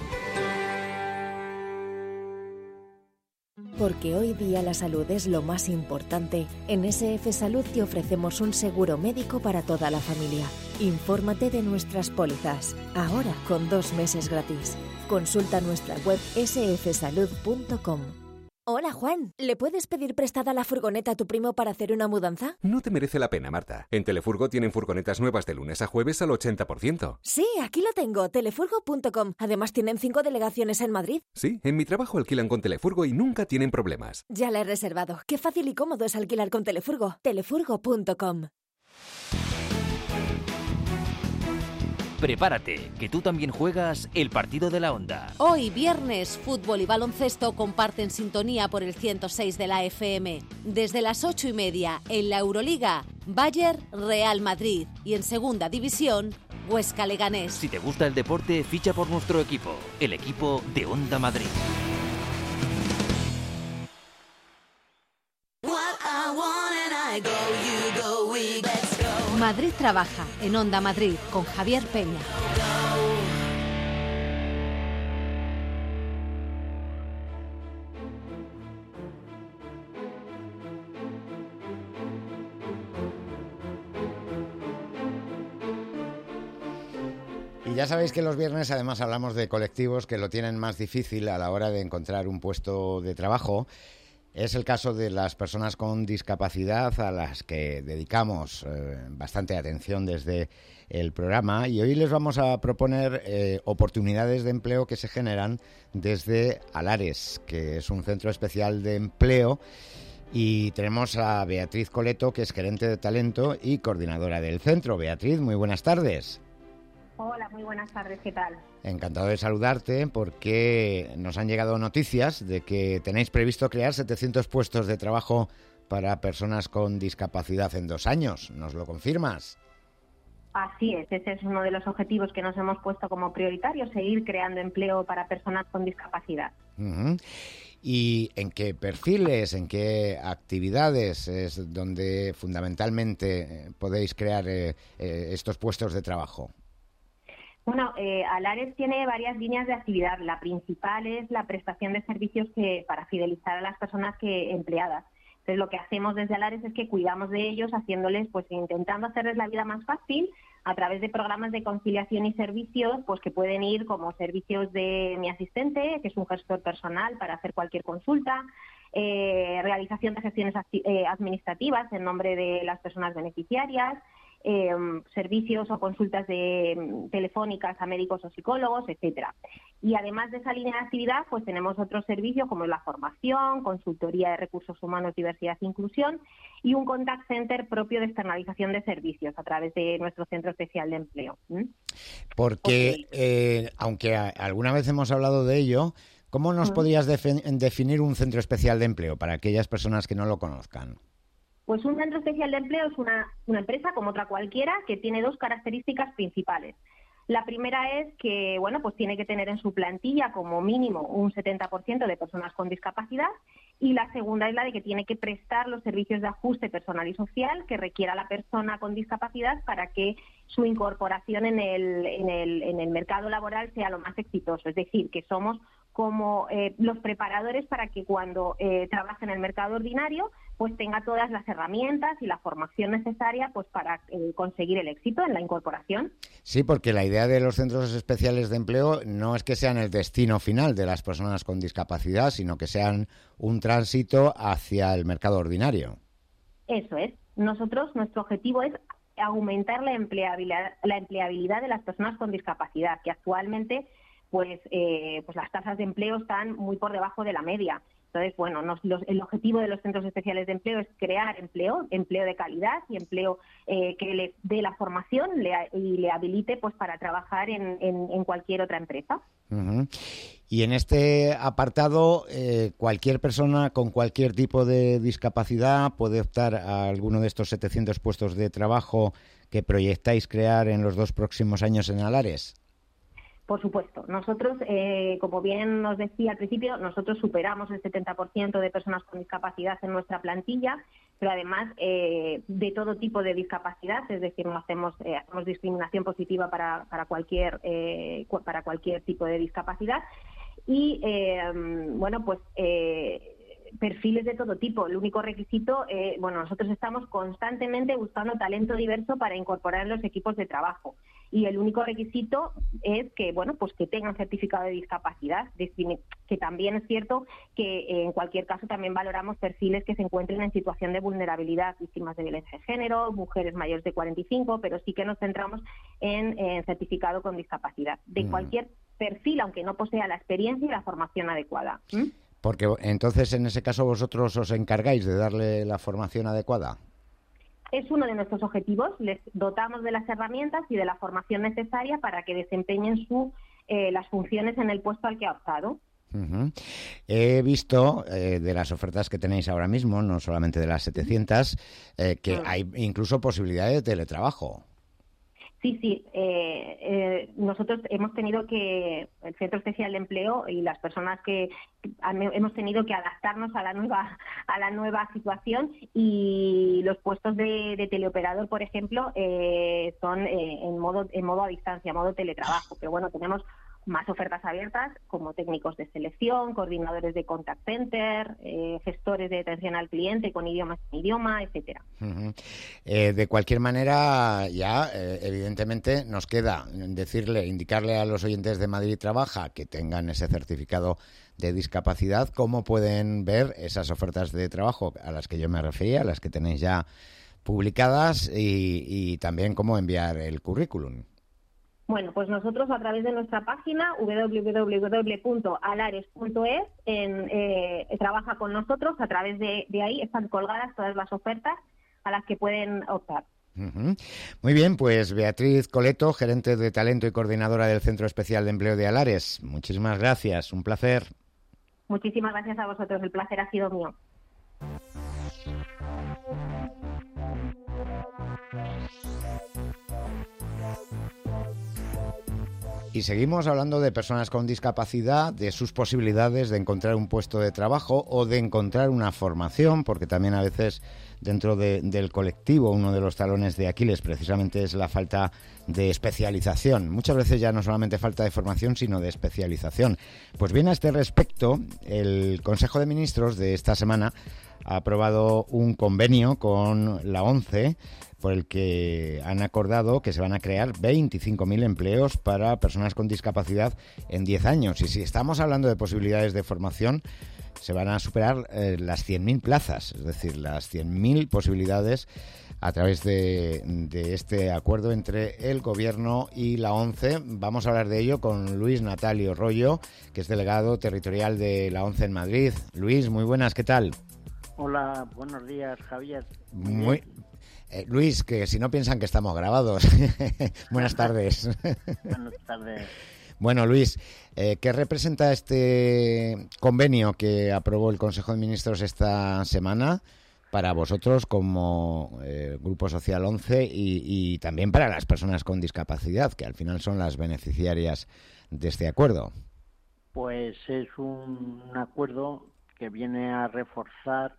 Porque hoy día la salud es lo más importante, en SF Salud te ofrecemos un seguro médico para toda la familia. Infórmate de nuestras pólizas, ahora con 2 meses gratis. Consulta nuestra web sfsalud.com. Hola Juan, ¿le puedes pedir prestada la furgoneta a tu primo para hacer una mudanza? No te merece la pena, Marta. En Telefurgo tienen furgonetas nuevas de lunes a jueves al 80%. Sí, aquí lo tengo, telefurgo.com. Además tienen 5 delegaciones en Madrid. Sí, en mi trabajo alquilan con Telefurgo y nunca tienen problemas. Ya la he reservado. Qué fácil y cómodo es alquilar con Telefurgo. Telefurgo.com. Prepárate, que tú también juegas el partido de la Onda. Hoy, viernes, fútbol y baloncesto comparten sintonía por el 106 de la FM. Desde las 8:30, en la Euroliga, Bayern Real Madrid. Y en segunda división, Huesca Leganés. Si te gusta el deporte, ficha por nuestro equipo, el equipo de Onda Madrid. Madrid trabaja en Onda Madrid con Javier Peña. Y ya sabéis que los viernes además hablamos de colectivos que lo tienen más difícil a la hora de encontrar un puesto de trabajo. Es el caso de las personas con discapacidad a las que dedicamos bastante atención desde el programa y hoy les vamos a proponer oportunidades de empleo que se generan desde Alares, que es un centro especial de empleo, y tenemos a Beatriz Coleto, que es gerente de talento y coordinadora del centro. Beatriz, muy buenas tardes. Hola, muy buenas tardes, ¿qué tal? Encantado de saludarte porque nos han llegado noticias de que tenéis previsto crear 700 puestos de trabajo para personas con discapacidad en 2 años. ¿Nos lo confirmas? Así es, ese es uno de los objetivos que nos hemos puesto como prioritario, seguir creando empleo para personas con discapacidad. Uh-huh. ¿Y en qué perfiles, en qué actividades es donde fundamentalmente podéis crear estos puestos de trabajo? Bueno, Alares tiene varias líneas de actividad. La principal es la prestación de servicios para fidelizar a las personas empleadas. Entonces, lo que hacemos desde Alares es que cuidamos de ellos, haciéndoles, intentando hacerles la vida más fácil a través de programas de conciliación y servicios, que pueden ir como servicios de mi asistente, que es un gestor personal para hacer cualquier consulta, realización de gestiones administrativas en nombre de las personas beneficiarias, servicios o consultas telefónicas a médicos o psicólogos, etcétera. Y además de esa línea de actividad, tenemos otros servicios como la formación, consultoría de recursos humanos, diversidad e inclusión y un contact center propio de externalización de servicios a través de nuestro Centro Especial de Empleo. Porque, aunque alguna vez hemos hablado de ello, ¿cómo nos podrías definir un Centro Especial de Empleo para aquellas personas que no lo conozcan? Pues un centro especial de empleo es una empresa como otra cualquiera que tiene 2 características principales. La primera es que, tiene que tener en su plantilla como mínimo un 70% de personas con discapacidad, y la segunda es la de que tiene que prestar los servicios de ajuste personal y social que requiera la persona con discapacidad para que su incorporación en el mercado laboral sea lo más exitoso. Es decir, que somos como los preparadores para que cuando trabaje en el mercado ordinario pues tenga todas las herramientas y la formación necesaria pues para conseguir el éxito en la incorporación. Sí, porque la idea de los centros especiales de empleo no es que sean el destino final de las personas con discapacidad, sino que sean un tránsito hacia el mercado ordinario. Eso es. Nuestro objetivo es aumentar la empleabilidad de las personas con discapacidad, que actualmente pues las tasas de empleo están muy por debajo de la media. Entonces, bueno, el objetivo de los centros especiales de empleo es crear empleo de calidad y empleo que le dé la formación y le habilite pues para trabajar en cualquier otra empresa. Uh-huh. Y en este apartado, cualquier persona con cualquier tipo de discapacidad puede optar a alguno de estos 700 puestos de trabajo que proyectáis crear en los 2 próximos años en Alares. Por supuesto. Nosotros, como bien nos decía al principio, nosotros superamos el 70% de personas con discapacidad en nuestra plantilla, pero además de todo tipo de discapacidad, es decir, no hacemos discriminación positiva para cualquier tipo de discapacidad. Y, perfiles de todo tipo. El único requisito, nosotros estamos constantemente buscando talento diverso para incorporar en los equipos de trabajo. Y el único requisito es que, que tengan certificado de discapacidad, que también es cierto que en cualquier caso también valoramos perfiles que se encuentren en situación de vulnerabilidad, víctimas de violencia de género, mujeres mayores de 45, pero sí que nos centramos en certificado con discapacidad. De cualquier perfil, aunque no posea la experiencia y la formación adecuada. Porque entonces, en ese caso, vosotros os encargáis de darle la formación adecuada. Es uno de nuestros objetivos. Les dotamos de las herramientas y de la formación necesaria para que desempeñen las funciones en el puesto al que ha optado. Uh-huh. He visto de las ofertas que tenéis ahora mismo, no solamente de las 700, que hay incluso posibilidad de teletrabajo. Sí. Nosotros hemos tenido el Centro Especial de Empleo y las personas que hemos tenido que adaptarnos a la nueva situación, y los puestos de teleoperador, por ejemplo, son en modo a distancia, modo teletrabajo. Pero bueno, tenemos más ofertas abiertas como técnicos de selección, coordinadores de contact center, gestores de atención al cliente con idioma sin idioma, etcétera. Uh-huh. De cualquier manera, ya evidentemente nos queda indicarle a los oyentes de Madrid Trabaja que tengan ese certificado de discapacidad, cómo pueden ver esas ofertas de trabajo a las que yo me refería, a las que tenéis ya publicadas, y también cómo enviar el currículum. Bueno, pues nosotros a través de nuestra página www.alares.es trabaja con nosotros. A través de ahí están colgadas todas las ofertas a las que pueden optar. Uh-huh. Muy bien, pues Beatriz Coleto, gerente de talento y coordinadora del Centro Especial de Empleo de Alares. Muchísimas gracias, un placer. Muchísimas gracias a vosotros, el placer ha sido mío. Y seguimos hablando de personas con discapacidad, de sus posibilidades de encontrar un puesto de trabajo o de encontrar una formación, porque también a veces dentro del colectivo uno de los talones de Aquiles precisamente es la falta de especialización. Muchas veces ya no solamente falta de formación, sino de especialización. Pues bien, a este respecto, el Consejo de Ministros de esta semana ha aprobado un convenio con la ONCE por el que han acordado que se van a crear 25.000 empleos para personas con discapacidad en 10 años. Y si estamos hablando de posibilidades de formación, se van a superar las 100.000 plazas, es decir, las 100.000 posibilidades a través de este acuerdo entre el Gobierno y la ONCE. Vamos a hablar de ello con Luis Natalio Rollo, que es delegado territorial de la ONCE en Madrid. Luis, muy buenas, ¿qué tal? Hola, buenos días, Javier. Luis, que si no piensan que estamos grabados. Buenas tardes. Buenas tardes. Bueno, Luis, ¿qué representa este convenio que aprobó el Consejo de Ministros esta semana para vosotros como Grupo Social 11 y también para las personas con discapacidad, que al final son las beneficiarias de este acuerdo? Pues es un acuerdo que viene a reforzar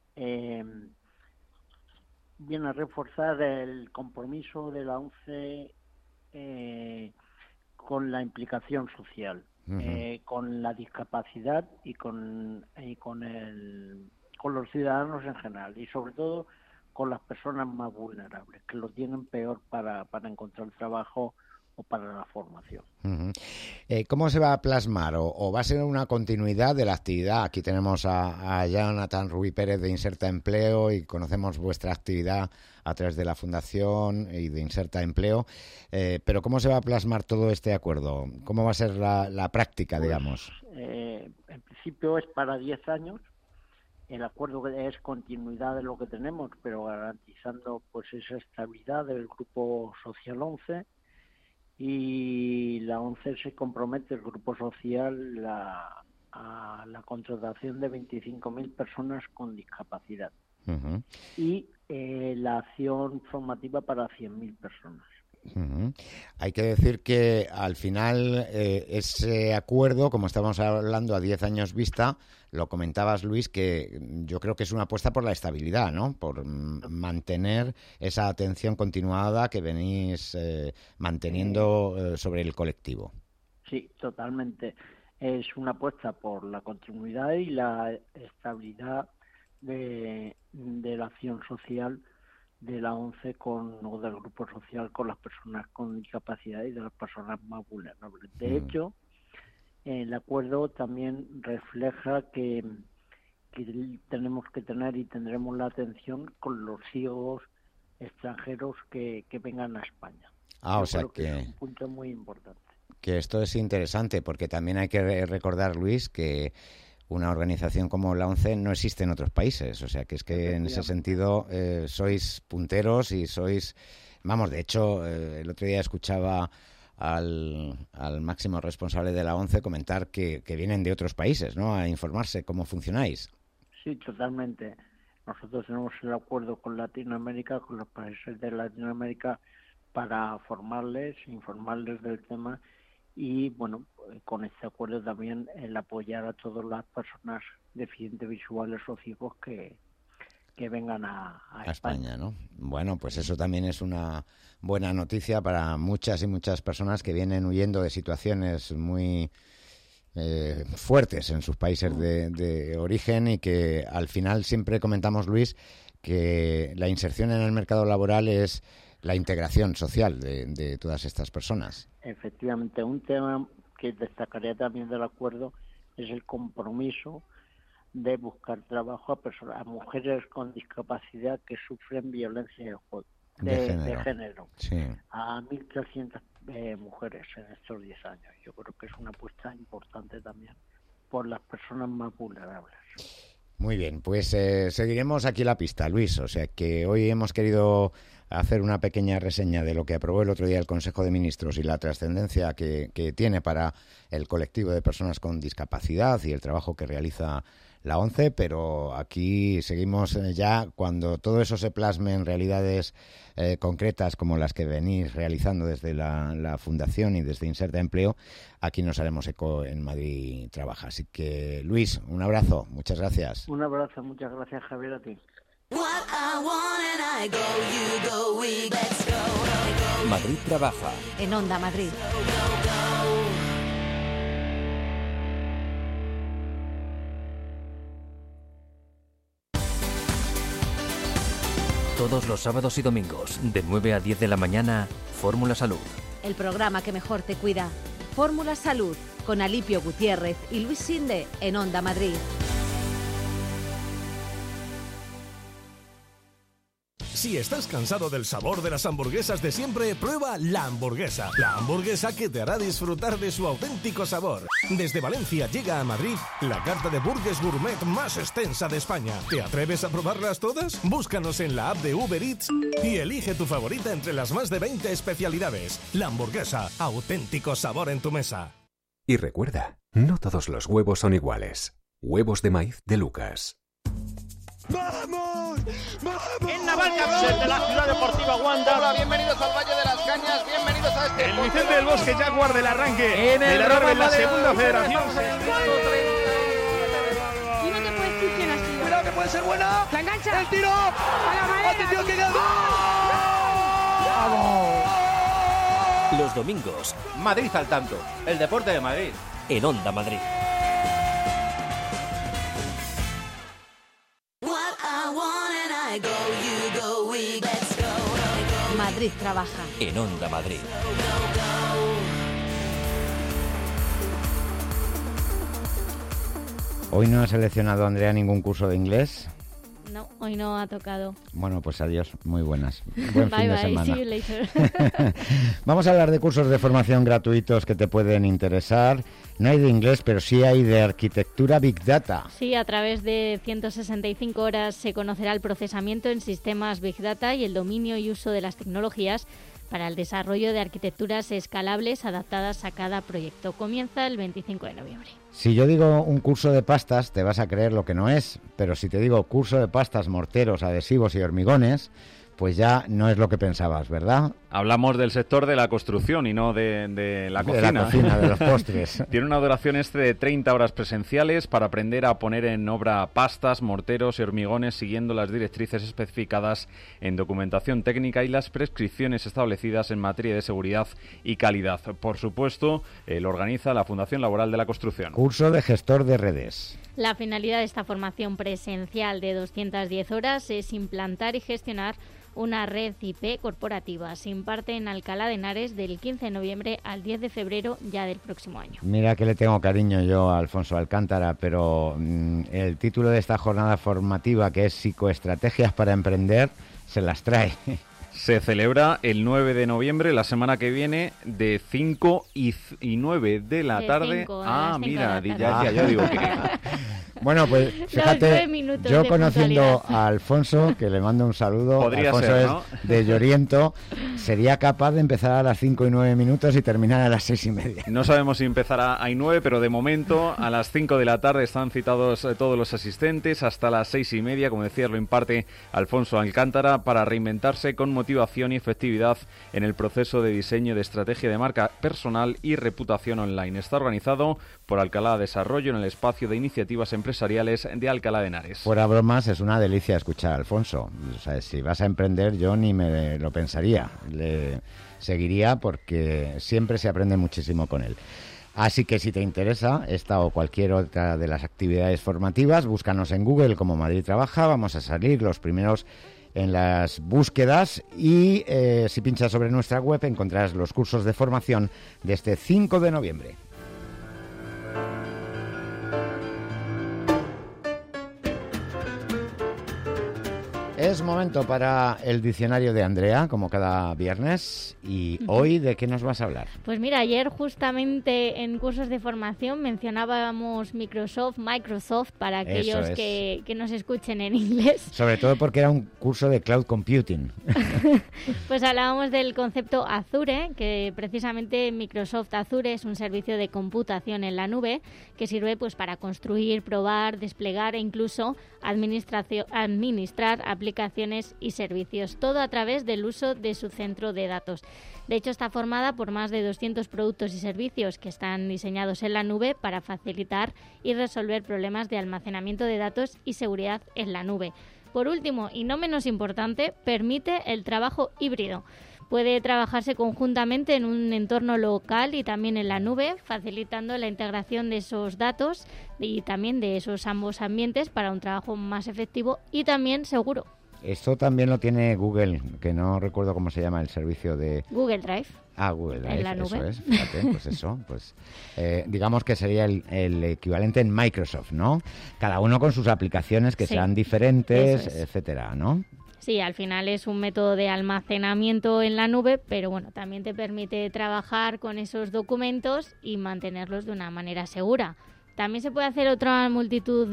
el compromiso de la ONCE con la implicación social. con la discapacidad y con los ciudadanos en general, y sobre todo con las personas más vulnerables, que lo tienen peor para encontrar trabajo o para la formación. ¿Cómo se va a plasmar o va a ser una continuidad de la actividad? Aquí tenemos a Jonathan Rubí Pérez de Inserta Empleo y conocemos vuestra actividad a través de la Fundación y de Inserta Empleo, pero ¿cómo se va a plasmar todo este acuerdo? ¿Cómo va a ser la práctica, digamos? En principio es para 10 años. El acuerdo es continuidad de lo que tenemos, pero garantizando pues esa estabilidad del Grupo Social 11, y la 11 se compromete, el Grupo Social, a la contratación de 25.000 personas con discapacidad y la acción formativa para 100.000 personas. Hay que decir que al final ese acuerdo, como estábamos hablando a 10 años vista, lo comentabas, Luis, que yo creo que es una apuesta por la estabilidad, ¿no? Por mantener esa atención continuada que venís manteniendo sobre el colectivo. Sí, totalmente. Es una apuesta por la continuidad y la estabilidad de la acción social de la 11 o del Grupo Social con las personas con discapacidad y de las personas más vulnerables. De hecho, el acuerdo también refleja que tenemos que tener y tendremos la atención con los ciegos extranjeros que vengan a España. O sea que es un punto muy importante. Que esto es interesante, porque también hay que recordar, Luis, que una organización como la ONCE no existe en otros países, o sea que es que en ese sentido sois punteros y sois, vamos, de hecho el otro día escuchaba al máximo responsable de la ONCE comentar que vienen de otros países, ¿no?, a informarse cómo funcionáis. Sí, totalmente. Nosotros tenemos el acuerdo con Latinoamérica, con los países de Latinoamérica, para informarles del tema. Y bueno, con este acuerdo también el apoyar a todas las personas deficientes visuales o ciegos que vengan a España, ¿no? Bueno, pues eso también es una buena noticia para muchas y muchas personas que vienen huyendo de situaciones muy fuertes en sus países de origen, y que al final siempre comentamos, Luis, que la inserción en el mercado laboral es la integración social de todas estas personas. Efectivamente, un tema que destacaría también del acuerdo es el compromiso de buscar trabajo a mujeres con discapacidad que sufren violencia de género. Sí. A 1.300 mujeres en estos 10 años. Yo creo que es una apuesta importante también por las personas más vulnerables. Muy bien, pues seguiremos aquí la pista, Luis. O sea que hoy hemos querido hacer una pequeña reseña de lo que aprobó el otro día el Consejo de Ministros y la trascendencia que tiene para el colectivo de personas con discapacidad y el trabajo que realiza la ONCE, pero aquí seguimos ya cuando todo eso se plasme en realidades concretas como las que venís realizando desde la Fundación y desde Inserta Empleo. Aquí nos haremos eco en Madrid Trabaja. Así que, Luis, un abrazo, muchas gracias. Un abrazo, muchas gracias, Javier, a ti. Madrid Trabaja. En Onda Madrid. Todos los sábados y domingos, de 9 a 10 de la mañana, Fórmula Salud. El programa que mejor te cuida. Fórmula Salud, con Alipio Gutiérrez y Luis Sinde, en Onda Madrid. Si estás cansado del sabor de las hamburguesas de siempre, prueba La Hamburguesa. La hamburguesa que te hará disfrutar de su auténtico sabor. Desde Valencia llega a Madrid la carta de burgers gourmet más extensa de España. ¿Te atreves a probarlas todas? Búscanos en la app de Uber Eats y elige tu favorita entre las más de 20 especialidades. La Hamburguesa, auténtico sabor en tu mesa. Y recuerda, no todos los huevos son iguales. Huevos de maíz de Lucas. ¡Vamos! ¡Vamos! En Navalcarnero, de la Ciudad Deportiva Wanda. Hola, bienvenidos al Valle de las Cañas, bienvenidos a este... El Vicente del Bosque Jaguar del arranque de la Roma en la segunda federación. Y no te puedes decir quién ha sido. Cuidado que puede ser buena. La engancha. El tiro. A la madera. Atención que gol. ¡Vamos! Los domingos, Madrid al tanto, el deporte de Madrid. en Onda Madrid. Madrid trabaja. En Onda Madrid. Hoy no ha seleccionado Andrea ningún curso de inglés. No, hoy no ha tocado. Bueno, pues adiós, muy buenas. Buen fin de semana. See you later. Vamos a hablar de cursos de formación gratuitos que te pueden interesar. No hay de inglés, pero sí hay de arquitectura Big Data. Sí, a través de 165 horas se conocerá el procesamiento en sistemas Big Data y el dominio y uso de las tecnologías para el desarrollo de arquitecturas escalables adaptadas a cada proyecto. Comienza el 25 de noviembre. Si yo digo un curso de pastas, te vas a creer lo que no es, pero si te digo curso de pastas, morteros, adhesivos y hormigones, pues ya no es lo que pensabas, ¿verdad? Hablamos del sector de la construcción y no de la cocina. De la cocina, de los postres. Tiene una duración de 30 horas presenciales para aprender a poner en obra pastas, morteros y hormigones siguiendo las directrices especificadas en documentación técnica y las prescripciones establecidas en materia de seguridad y calidad. Por supuesto, lo organiza la Fundación Laboral de la Construcción. Curso de gestor de redes. La finalidad de esta formación presencial de 210 horas es implantar y gestionar una red IP corporativa. Se imparte en Alcalá de Henares del 15 de noviembre al 10 de febrero ya del próximo año. Mira que le tengo cariño yo a Alfonso Alcántara, pero el título de esta jornada formativa, que es Psicoestrategias para Emprender, se las trae. Se celebra el 9 de noviembre, la semana que viene, de 5 y 9 de la tarde. Mira, ya yo digo que... Bueno, pues fíjate, yo conociendo a Alfonso, que le mando un saludo, podría Alfonso ser, es ¿no? de Lloriento, sería capaz de empezar a las 5 y 9 minutos y terminar a las 6 y media. No sabemos si empezará a 9, pero de momento a las 5 de la tarde están citados todos los asistentes, hasta las 6 y media, como decías, lo imparte Alfonso Alcántara, para reinventarse con motivación y efectividad en el proceso de diseño de estrategia de marca personal y reputación online. Está organizado por Alcalá Desarrollo en el espacio de iniciativas empresariales de Alcalá de Henares. Fuera bromas, es una delicia escuchar a Alfonso. O sea, si vas a emprender, yo ni me lo pensaría. Le seguiría porque siempre se aprende muchísimo con él. Así que si te interesa esta o cualquier otra de las actividades formativas, búscanos en Google como Madrid Trabaja. Vamos a salir los primeros en las búsquedas y si pinchas sobre nuestra web encontrarás los cursos de formación de este 5 de noviembre. Es momento para el diccionario de Andrea, como cada viernes. ¿Y hoy de qué nos vas a hablar? Pues mira, ayer justamente en cursos de formación mencionábamos Microsoft, para aquellos que nos escuchen en inglés. Sobre todo porque era un curso de cloud computing. Pues hablábamos del concepto Azure, que precisamente Microsoft Azure es un servicio de computación en la nube que sirve pues para construir, probar, desplegar e incluso administrar aplicaciones y servicios, todo a través del uso de su centro de datos. De hecho, está formada por más de 200 productos y servicios que están diseñados en la nube para facilitar y resolver problemas de almacenamiento de datos y seguridad en la nube. Por último, y no menos importante, permite el trabajo híbrido. Puede trabajarse conjuntamente en un entorno local y también en la nube, facilitando la integración de esos datos y también de esos ambos ambientes para un trabajo más efectivo y también seguro. Esto también lo tiene Google, que no recuerdo cómo se llama el servicio de... Google Drive. Google Drive, en la nube. Eso es, fíjate, pues eso, pues digamos que sería el equivalente en Microsoft, ¿no? Cada uno con sus aplicaciones que serán diferentes, etcétera, ¿no? Sí, al final es un método de almacenamiento en la nube, pero bueno, también te permite trabajar con esos documentos y mantenerlos de una manera segura. También se puede hacer otra multitud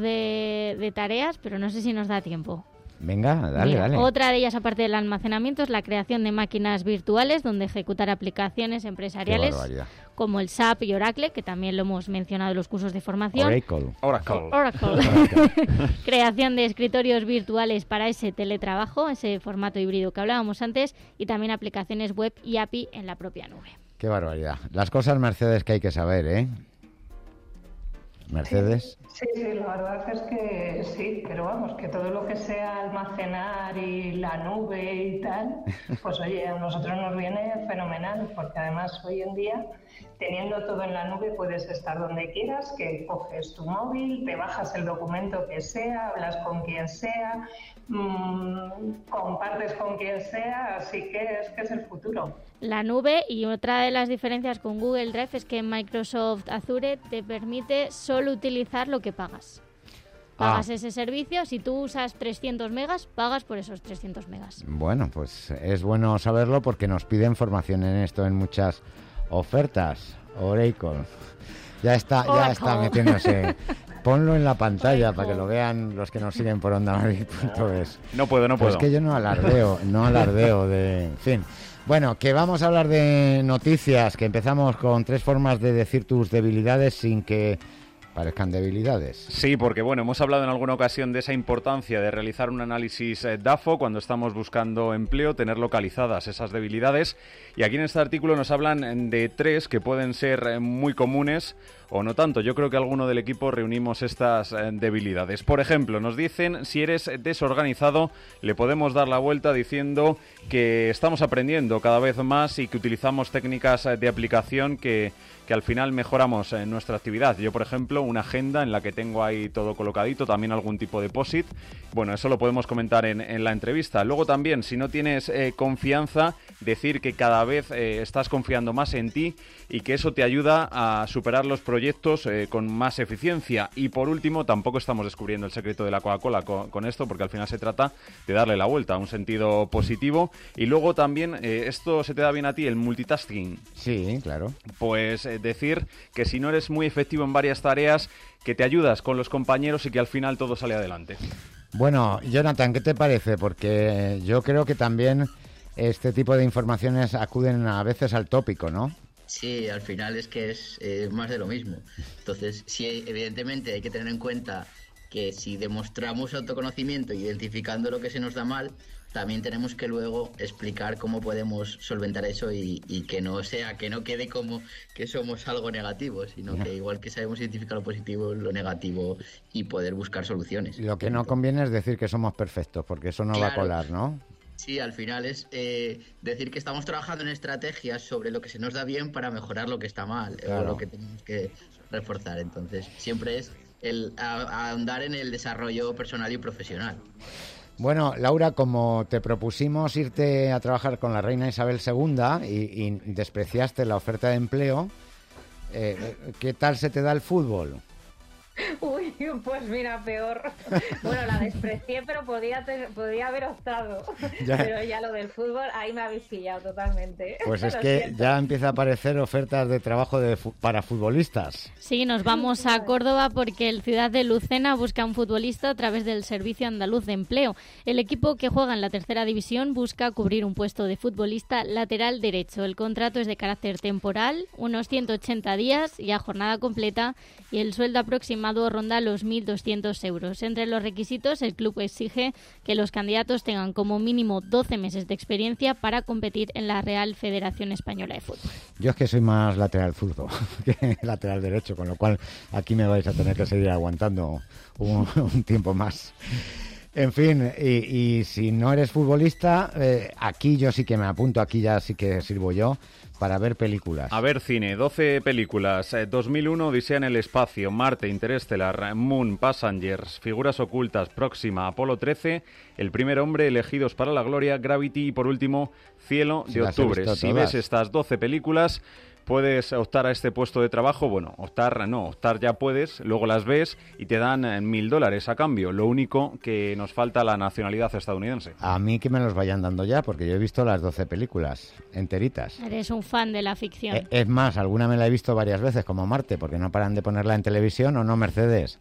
de tareas, pero no sé si nos da tiempo. Venga, dale. Otra de ellas, aparte del almacenamiento, es la creación de máquinas virtuales donde ejecutar aplicaciones empresariales como el SAP y Oracle, que también lo hemos mencionado en los cursos de formación. Oracle. Creación de escritorios virtuales para ese teletrabajo, ese formato híbrido que hablábamos antes, y también aplicaciones web y API en la propia nube. Qué barbaridad. Las cosas, Mercedes, que hay que saber, ¿eh? Mercedes. Sí, la verdad es que sí, pero vamos, que todo lo que sea almacenar y la nube y tal, pues oye, a nosotros nos viene fenomenal, porque además hoy en día, teniendo todo en la nube, puedes estar donde quieras, que coges tu móvil, te bajas el documento que sea, hablas con quien sea, compartes con quien sea, así que es el futuro. La nube, y otra de las diferencias con Google Drive es que Microsoft Azure te permite solo utilizar lo que pagas. Pagas ese servicio, si tú usas 300 megas, pagas por esos 300 megas. Bueno, pues es bueno saberlo porque nos piden formación en esto en muchas ofertas. Oracle. Ya está metiéndose. Ponlo en la pantalla para que lo vean los que nos siguen por ondamadrid.es. No puedo. Es que yo no alardeo de... En fin. Bueno, que vamos a hablar de noticias, que empezamos con 3 formas de decir tus debilidades sin que parezcan debilidades. Sí, porque bueno, hemos hablado en alguna ocasión de esa importancia de realizar un análisis DAFO cuando estamos buscando empleo, tener localizadas esas debilidades, y aquí en este artículo nos hablan de 3 que pueden ser muy comunes o no tanto. Yo creo que alguno del equipo reunimos estas debilidades. Por ejemplo, nos dicen, si eres desorganizado, le podemos dar la vuelta diciendo que estamos aprendiendo cada vez más y que utilizamos técnicas de aplicación que al final mejoramos nuestra actividad. Yo, por ejemplo, una agenda en la que tengo ahí todo colocadito, también algún tipo de POSIT. Bueno, eso lo podemos comentar en la entrevista. Luego también, si no tienes confianza, decir que cada vez estás confiando más en ti y que eso te ayuda a superar los proyectos con más eficiencia. Y por último, tampoco estamos descubriendo el secreto de la Coca-Cola con esto, porque al final se trata de darle la vuelta a un sentido positivo. Y luego también, esto se te da bien a ti, el multitasking. Sí, claro. Pues decir que si no eres muy efectivo en varias tareas, que te ayudas con los compañeros y que al final todo sale adelante. Bueno, Jonathan, ¿qué te parece? Porque yo creo que también este tipo de informaciones acuden a veces al tópico, ¿no? Sí, al final es que es más de lo mismo. Entonces, sí, evidentemente hay que tener en cuenta que si demostramos autoconocimiento identificando lo que se nos da mal, también tenemos que luego explicar cómo podemos solventar eso y que no quede como que somos algo negativo, sino que igual que sabemos identificar lo positivo, lo negativo y poder buscar soluciones. Lo que no conviene es decir que somos perfectos, porque eso no va a colar, ¿no? Sí, al final es decir que estamos trabajando en estrategias sobre lo que se nos da bien para mejorar lo que está mal, o lo que tenemos que reforzar. Entonces, siempre es el ahondar en el desarrollo personal y profesional. Bueno, Laura, como te propusimos irte a trabajar con la reina Isabel II y despreciaste la oferta de empleo, ¿qué tal se te da el fútbol? Uy, pues mira, peor. Bueno, la desprecié, pero podía haber optado. Pero ya lo del fútbol, ahí me habéis pillado totalmente. Pues es que ya empieza a aparecer ofertas de trabajo para futbolistas. Sí, nos vamos a Córdoba porque el Ciudad de Lucena busca un futbolista a través del Servicio Andaluz de Empleo. El equipo que juega en la tercera división busca cubrir un puesto de futbolista lateral derecho. El contrato es de carácter temporal, unos 180 días y a jornada completa, y el sueldo aproximado ronda los 1.200 euros. Entre los requisitos, el club exige que los candidatos tengan como mínimo 12 meses de experiencia para competir en la Real Federación Española de Fútbol. Yo es que soy más lateral zurdo que lateral derecho, con lo cual aquí me vais a tener que seguir aguantando un tiempo más. En fin, y si no eres futbolista, aquí yo sí que me apunto, aquí ya sí que sirvo yo para ver películas. A ver cine, 12 películas. 2001, Odisea en el espacio, Marte, Interestelar, Moon, Passengers, Figuras ocultas, Próxima, Apolo 13, El primer hombre, Elegidos para la gloria, Gravity y por último, Cielo de octubre. Si ves estas 12 películas, puedes optar a este puesto de trabajo. Bueno, optar ya puedes, luego las ves y te dan $1.000 a cambio. Lo único que nos falta la nacionalidad estadounidense. A mí que me los vayan dando ya, porque yo he visto las 12 películas enteritas. Eres un fan de la ficción. Es más, alguna me la he visto varias veces, como Marte, porque no paran de ponerla en televisión, ¿o no, Mercedes?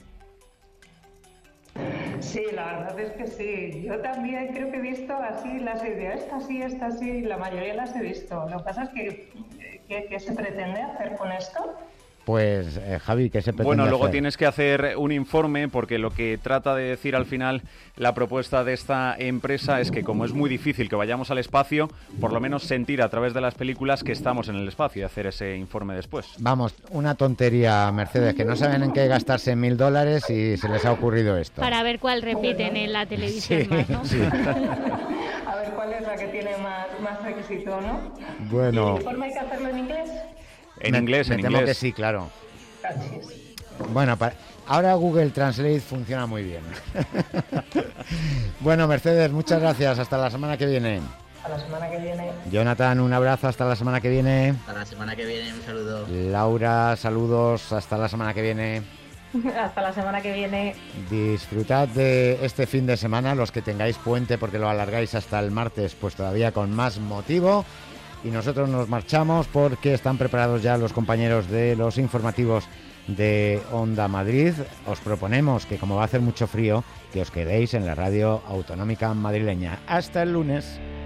Sí, la verdad es que sí. Yo también creo que he visto así las ideas, esta sí, la mayoría las he visto. Lo que pasa es que ¿qué se pretende hacer con esto? Pues Javi, ¿qué se pretende Bueno, luego hacer? tienes que hacer un informe, porque lo que trata de decir al final la propuesta de esta empresa es que, como es muy difícil que vayamos al espacio, por lo menos sentir a través de las películas que estamos en el espacio y hacer ese informe después. Vamos, una tontería, Mercedes, que no saben en qué gastarse $1.000 y se les ha ocurrido esto. Para ver cuál repiten en la televisión más, ¿no? Sí. A ver cuál es la que tiene más requisito, ¿no? Bueno. ¿Y el informe hay que hacerlo en inglés? En inglés. Me temo que sí, claro. Bueno, ahora Google Translate funciona muy bien. Bueno, Mercedes, muchas gracias. Hasta la semana que viene. A la semana que viene. Jonathan, un abrazo. Hasta la semana que viene. Hasta la semana que viene, un saludo. Laura, saludos. Hasta la semana que viene. Hasta la semana que viene. Disfrutad de este fin de semana, los que tengáis puente, porque lo alargáis hasta el martes, pues todavía con más motivo. Y nosotros nos marchamos porque están preparados ya los compañeros de los informativos de Onda Madrid. Os proponemos que, como va a hacer mucho frío, que os quedéis en la radio autonómica madrileña. Hasta el lunes.